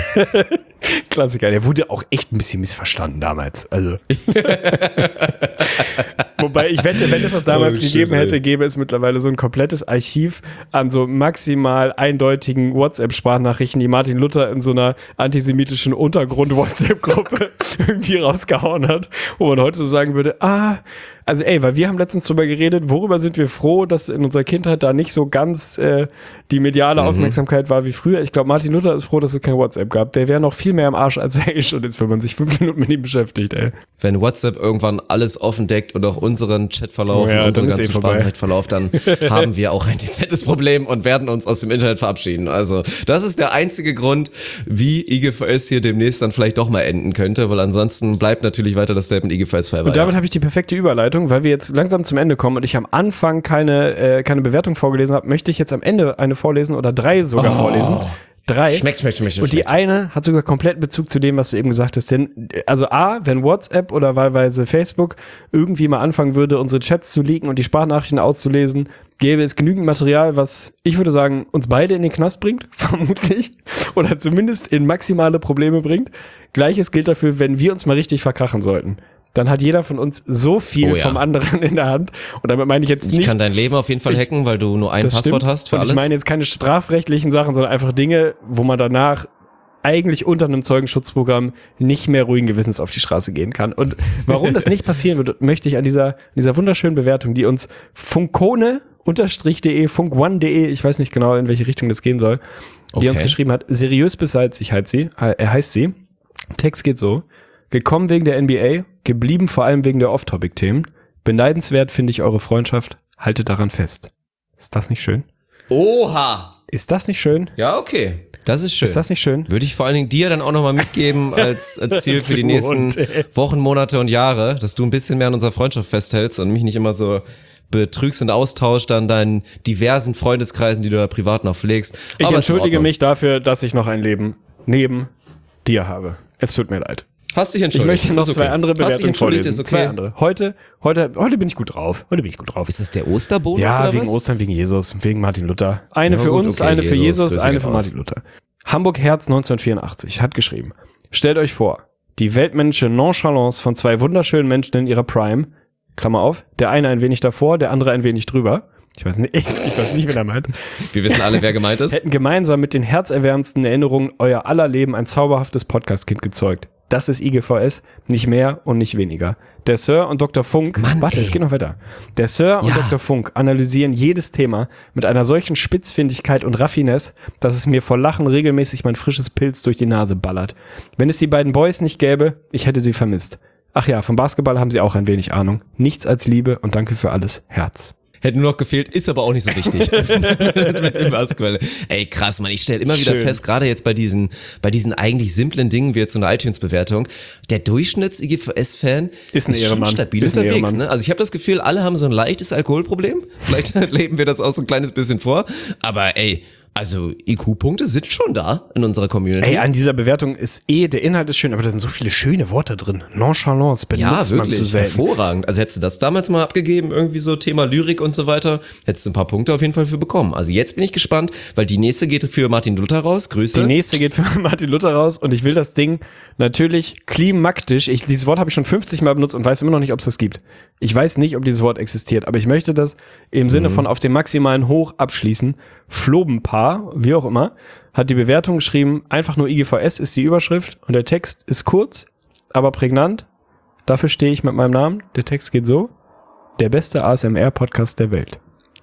Klassiker, der wurde auch echt ein bisschen missverstanden damals. Also. Wobei ich wette, wenn es das damals Oh, gegeben shit, hätte, ey. gäbe es mittlerweile so ein komplettes Archiv an so maximal eindeutigen WhatsApp-Sprachnachrichten, die Martin Luther in so einer antisemitischen Untergrund-WhatsApp-Gruppe irgendwie rausgehauen hat, wo man heute so sagen würde, ah, also ey, weil wir haben letztens drüber geredet, worüber sind wir froh, dass in unserer Kindheit da nicht so ganz äh, die mediale Mhm. Aufmerksamkeit war wie früher. Ich glaube, Martin Luther ist froh, dass es kein WhatsApp gab. Der wäre noch viel mehr am Arsch, als er eh schon ist, wenn man sich fünf Minuten mit ihm beschäftigt, ey. Wenn WhatsApp irgendwann alles offen deckt und auch unseren Chatverlauf Oh ja, und unseren dann ist eh ganzen vorbei. Sprachnachrichtverlauf, dann haben wir auch ein dezentes Problem und werden uns aus dem Internet verabschieden. Also das ist der einzige Grund, wie I G V S hier demnächst dann vielleicht doch mal enden könnte, weil ansonsten bleibt natürlich weiter das Statement I G V S Forever. Und damit ja. habe ich die perfekte Überleitung, weil wir jetzt langsam zum Ende kommen und ich am Anfang keine, äh, keine Bewertung vorgelesen habe, möchte ich jetzt am Ende eine vorlesen oder drei sogar Oh. vorlesen. Drei. Schmeckt, schmeckt, schmeckt, schmeckt. Und die eine hat sogar kompletten Bezug zu dem, was du eben gesagt hast. Denn, also A, wenn WhatsApp oder wahlweise Facebook irgendwie mal anfangen würde, unsere Chats zu leaken und die Sprachnachrichten auszulesen, gäbe es genügend Material, was, ich würde sagen, uns beide in den Knast bringt, vermutlich. Oder zumindest in maximale Probleme bringt. Gleiches gilt dafür, wenn wir uns mal richtig verkrachen sollten. Dann hat jeder von uns so viel Oh ja. vom anderen in der Hand. Und damit meine ich jetzt Ich nicht... kann dein Leben auf jeden Fall Ich- hacken, weil du nur ein Das Passwort stimmt. hast für und alles. ich meine jetzt keine strafrechtlichen Sachen, sondern einfach Dinge, wo man danach eigentlich unter einem Zeugenschutzprogramm nicht mehr ruhigen Gewissens auf die Straße gehen kann. Und warum das nicht passieren wird, möchte ich an dieser, an dieser wunderschönen Bewertung, die uns funkone unterstrich de, funkone.de, ich weiß nicht genau, in welche Richtung das gehen soll, die Okay. uns geschrieben hat, seriös bis salzig heißt sie, äh, er heißt sie. Text geht so: Gekommen wegen der N B A, geblieben vor allem wegen der Off-Topic-Themen. Beneidenswert finde ich eure Freundschaft. Haltet daran fest. Ist das nicht schön? Oha! Ist das nicht schön? Ja, okay. Das ist schön. Ist das nicht schön? Würde ich vor allen Dingen dir dann auch nochmal mitgeben als, als Ziel für die Du nächsten Hund, ey. Wochen, Monate und Jahre, dass du ein bisschen mehr an unserer Freundschaft festhältst und mich nicht immer so betrügst und austauscht an deinen diversen Freundeskreisen, die du da privat noch pflegst. Ich Aber ist in entschuldige Ordnung. mich dafür, dass ich noch ein Leben neben dir habe. Es tut mir leid. Hast dich Ich entschuldigt. möchte noch Ist okay. zwei andere Hast dich Bewertungen entschuldigt, vorlesen. ist okay. Zwei andere. Heute, heute, heute bin ich gut drauf. Heute bin ich gut drauf. Ist das der Osterbonus Ja, oder wegen was? Ostern, wegen Jesus, wegen Martin Luther. Eine Ja, für gut, uns, okay, eine für Jesus, Jesus, Grüße eine gehen für raus. Martin Luther. Hamburg Herz neunzehnhundertvierundachtzig hat geschrieben: Stellt euch vor, die weltmännische Nonchalance von zwei wunderschönen Menschen in ihrer Prime, Klammer auf, der eine ein wenig davor, der andere ein wenig drüber. Ich weiß nicht, ich weiß nicht, wen er meint. Wir wissen alle, wer gemeint ist. Hätten gemeinsam mit den herzerwärmendsten Erinnerungen euer aller Leben ein zauberhaftes Podcast-Kind gezeugt. Das ist I G V S, nicht mehr und nicht weniger. Der Sir und Doktor Funk, Mann, warte, ey. es geht noch weiter. Der Sir und Ja. Doktor Funk analysieren jedes Thema mit einer solchen Spitzfindigkeit und Raffinesse, dass es mir vor Lachen regelmäßig mein frisches Pilz durch die Nase ballert. Wenn es die beiden Boys nicht gäbe, ich hätte sie vermisst. Ach ja, vom Basketball haben sie auch ein wenig Ahnung. Nichts als Liebe und danke für alles. Herz. Hätte nur noch gefehlt, ist aber auch nicht so wichtig. Mit dem Basketball. Ey, krass, Mann. Ich stelle immer wieder Schön. fest, gerade jetzt bei diesen, bei diesen eigentlich simplen Dingen wie jetzt so eine iTunes-Bewertung, der Durchschnitts-I G V S-Fan Ist ein schon Ehrenmann. stabil Ist ein unterwegs. Ehrenmann. Ne? Also ich habe das Gefühl, alle haben so ein leichtes Alkoholproblem. Vielleicht leben wir das auch so ein kleines bisschen vor. Aber ey, also I Q-Punkte sind schon da in unserer Community. Ey, an dieser Bewertung ist eh, der Inhalt ist schön, aber da sind so viele schöne Worte drin. Nonchalance benutzt Ja, man zu wirklich, selten. hervorragend. Also hättest du das damals mal abgegeben, irgendwie so Thema Lyrik und so weiter, hättest du ein paar Punkte auf jeden Fall für bekommen. Also jetzt bin ich gespannt, weil die nächste geht für Martin Luther raus. Grüße. Die nächste geht für Martin Luther raus und ich will das Ding natürlich klimaktisch, ich, dieses Wort habe ich schon fünfzig Mal benutzt und weiß immer noch nicht, ob es das gibt. Ich weiß nicht, ob dieses Wort existiert, aber ich möchte das im Sinne von auf dem maximalen Hoch abschließen. Flobenpaar, wie auch immer, hat die Bewertung geschrieben, einfach nur I G V S ist die Überschrift und der Text ist kurz, aber prägnant. Dafür stehe ich mit meinem Namen. Der Text geht so: Der beste A S M R-Podcast der Welt.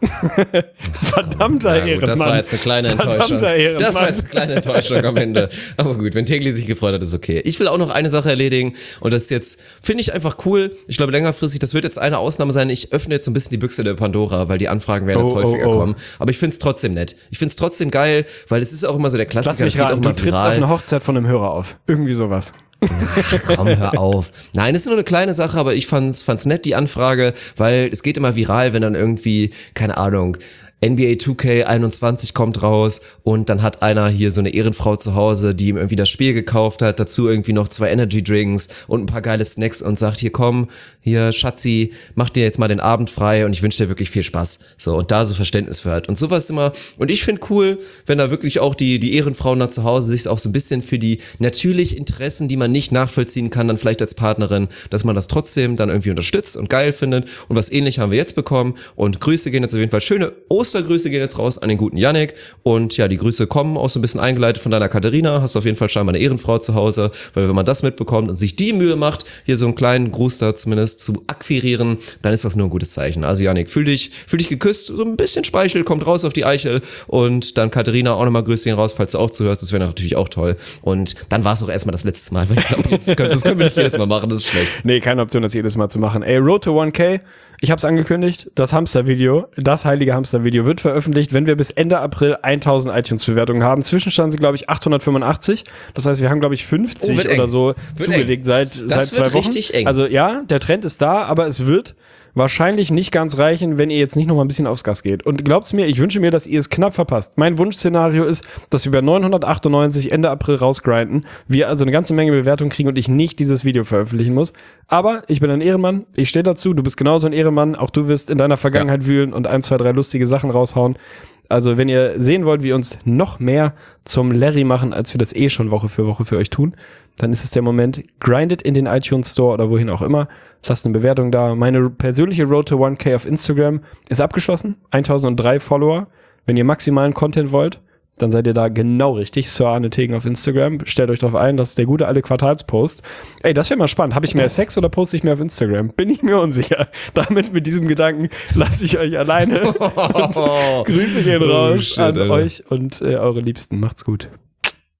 Verdammter Ja, gut, Ehrenmann. das war jetzt eine kleine Enttäuschung. Verdammter Ehrenmann. Das war jetzt eine kleine Enttäuschung am Ende. Aber gut, wenn Tegli sich gefreut hat, ist okay. Ich will auch noch eine Sache erledigen und das ist jetzt, finde ich einfach cool. Ich glaube längerfristig, das wird jetzt eine Ausnahme sein. Ich öffne jetzt so ein bisschen die Büchse der Pandora, weil die Anfragen werden jetzt Oh, häufiger oh, oh. kommen. Aber ich finde es trotzdem nett. Ich finde es trotzdem geil, weil es ist auch immer so der Klassiker. Lass mich das geht raten, auch du mal trittst auf viral. eine Hochzeit von einem Hörer auf. Irgendwie sowas. Komm, hör auf. Nein, es ist nur eine kleine Sache, aber ich fand's, fand's nett, die Anfrage, weil es geht immer viral, wenn dann irgendwie, keine Ahnung, N B A two K einundzwanzig kommt raus und dann hat einer hier so eine Ehrenfrau zu Hause, die ihm irgendwie das Spiel gekauft hat, dazu irgendwie noch zwei Energy Drinks und ein paar geile Snacks und sagt, hier komm, hier Schatzi, mach dir jetzt mal den Abend frei und ich wünsche dir wirklich viel Spaß. So, und da so Verständnis für hat. Und sowas immer, und ich finde cool, wenn da wirklich auch die, die Ehrenfrauen da zu Hause sich auch so ein bisschen für die natürlich Interessen, die man nicht nachvollziehen kann, dann vielleicht als Partnerin, dass man das trotzdem dann irgendwie unterstützt und geil findet. Und was ähnlich haben wir jetzt bekommen. Und Grüße gehen jetzt auf jeden Fall, schöne Ostergrüße gehen jetzt raus an den guten Yannick. Und ja, die Grüße kommen auch so ein bisschen eingeleitet von deiner Katharina. Hast auf jeden Fall scheinbar eine Ehrenfrau zu Hause, weil wenn man das mitbekommt und sich die Mühe macht, hier so einen kleinen Gruß da zumindest zu akquirieren, dann ist das nur ein gutes Zeichen. Also Yannick, fühl dich, fühl dich geküsst, so ein bisschen Speichel, kommt raus auf die Eichel und dann Katharina auch nochmal Grüßchen raus, falls du auch zuhörst, das wäre natürlich auch toll. Und dann war es auch erstmal das letzte Mal, weil ich glaube, das können wir nicht jedes Mal machen, das ist schlecht. Nee, keine Option, das jedes Mal zu machen. Ey, Road to one K, ich hab's angekündigt, das Hamster-Video, das heilige Hamster-Video wird veröffentlicht, wenn wir bis Ende April tausend iTunes-Bewertungen haben. Zwischenstand sind, glaube ich, achthundertfünfundachtzig. Das heißt, wir haben, glaube ich, fünfzig oh, oder so wird zugelegt eng. seit, seit zwei wird Wochen. Richtig eng. Also ja, der Trend ist da, aber es wird wahrscheinlich nicht ganz reichen, wenn ihr jetzt nicht noch mal ein bisschen aufs Gas geht. Und glaubt's mir, ich wünsche mir, dass ihr es knapp verpasst. Mein Wunschszenario ist, dass wir bei neunhundertachtundneunzig Ende April rausgrinden, wir also eine ganze Menge Bewertungen kriegen und ich nicht dieses Video veröffentlichen muss. Aber ich bin ein Ehrenmann, ich stehe dazu, du bist genauso ein Ehrenmann, auch du wirst in deiner Vergangenheit ja. wühlen und ein, zwei, drei lustige Sachen raushauen. Also wenn ihr sehen wollt, wie wir uns noch mehr zum Larry machen, als wir das eh schon Woche für Woche für euch tun, dann ist es der Moment, grindet in den iTunes Store oder wohin auch immer, lasst eine Bewertung da. Meine persönliche Road to one K auf Instagram ist abgeschlossen, tausenddrei Follower. Wenn ihr maximalen Content wollt, dann seid ihr da genau richtig. Sir Arne Tegen auf Instagram. Stellt euch drauf ein, das ist der gute alte Quartalspost. Ey, das wäre mal spannend. Habe ich mehr Sex oder poste ich mehr auf Instagram? Bin ich mir unsicher. Damit, mit diesem Gedanken, lasse ich euch alleine. Und Grüße gehen raus oh, shit, an Alter. euch und äh, eure Liebsten. Macht's gut.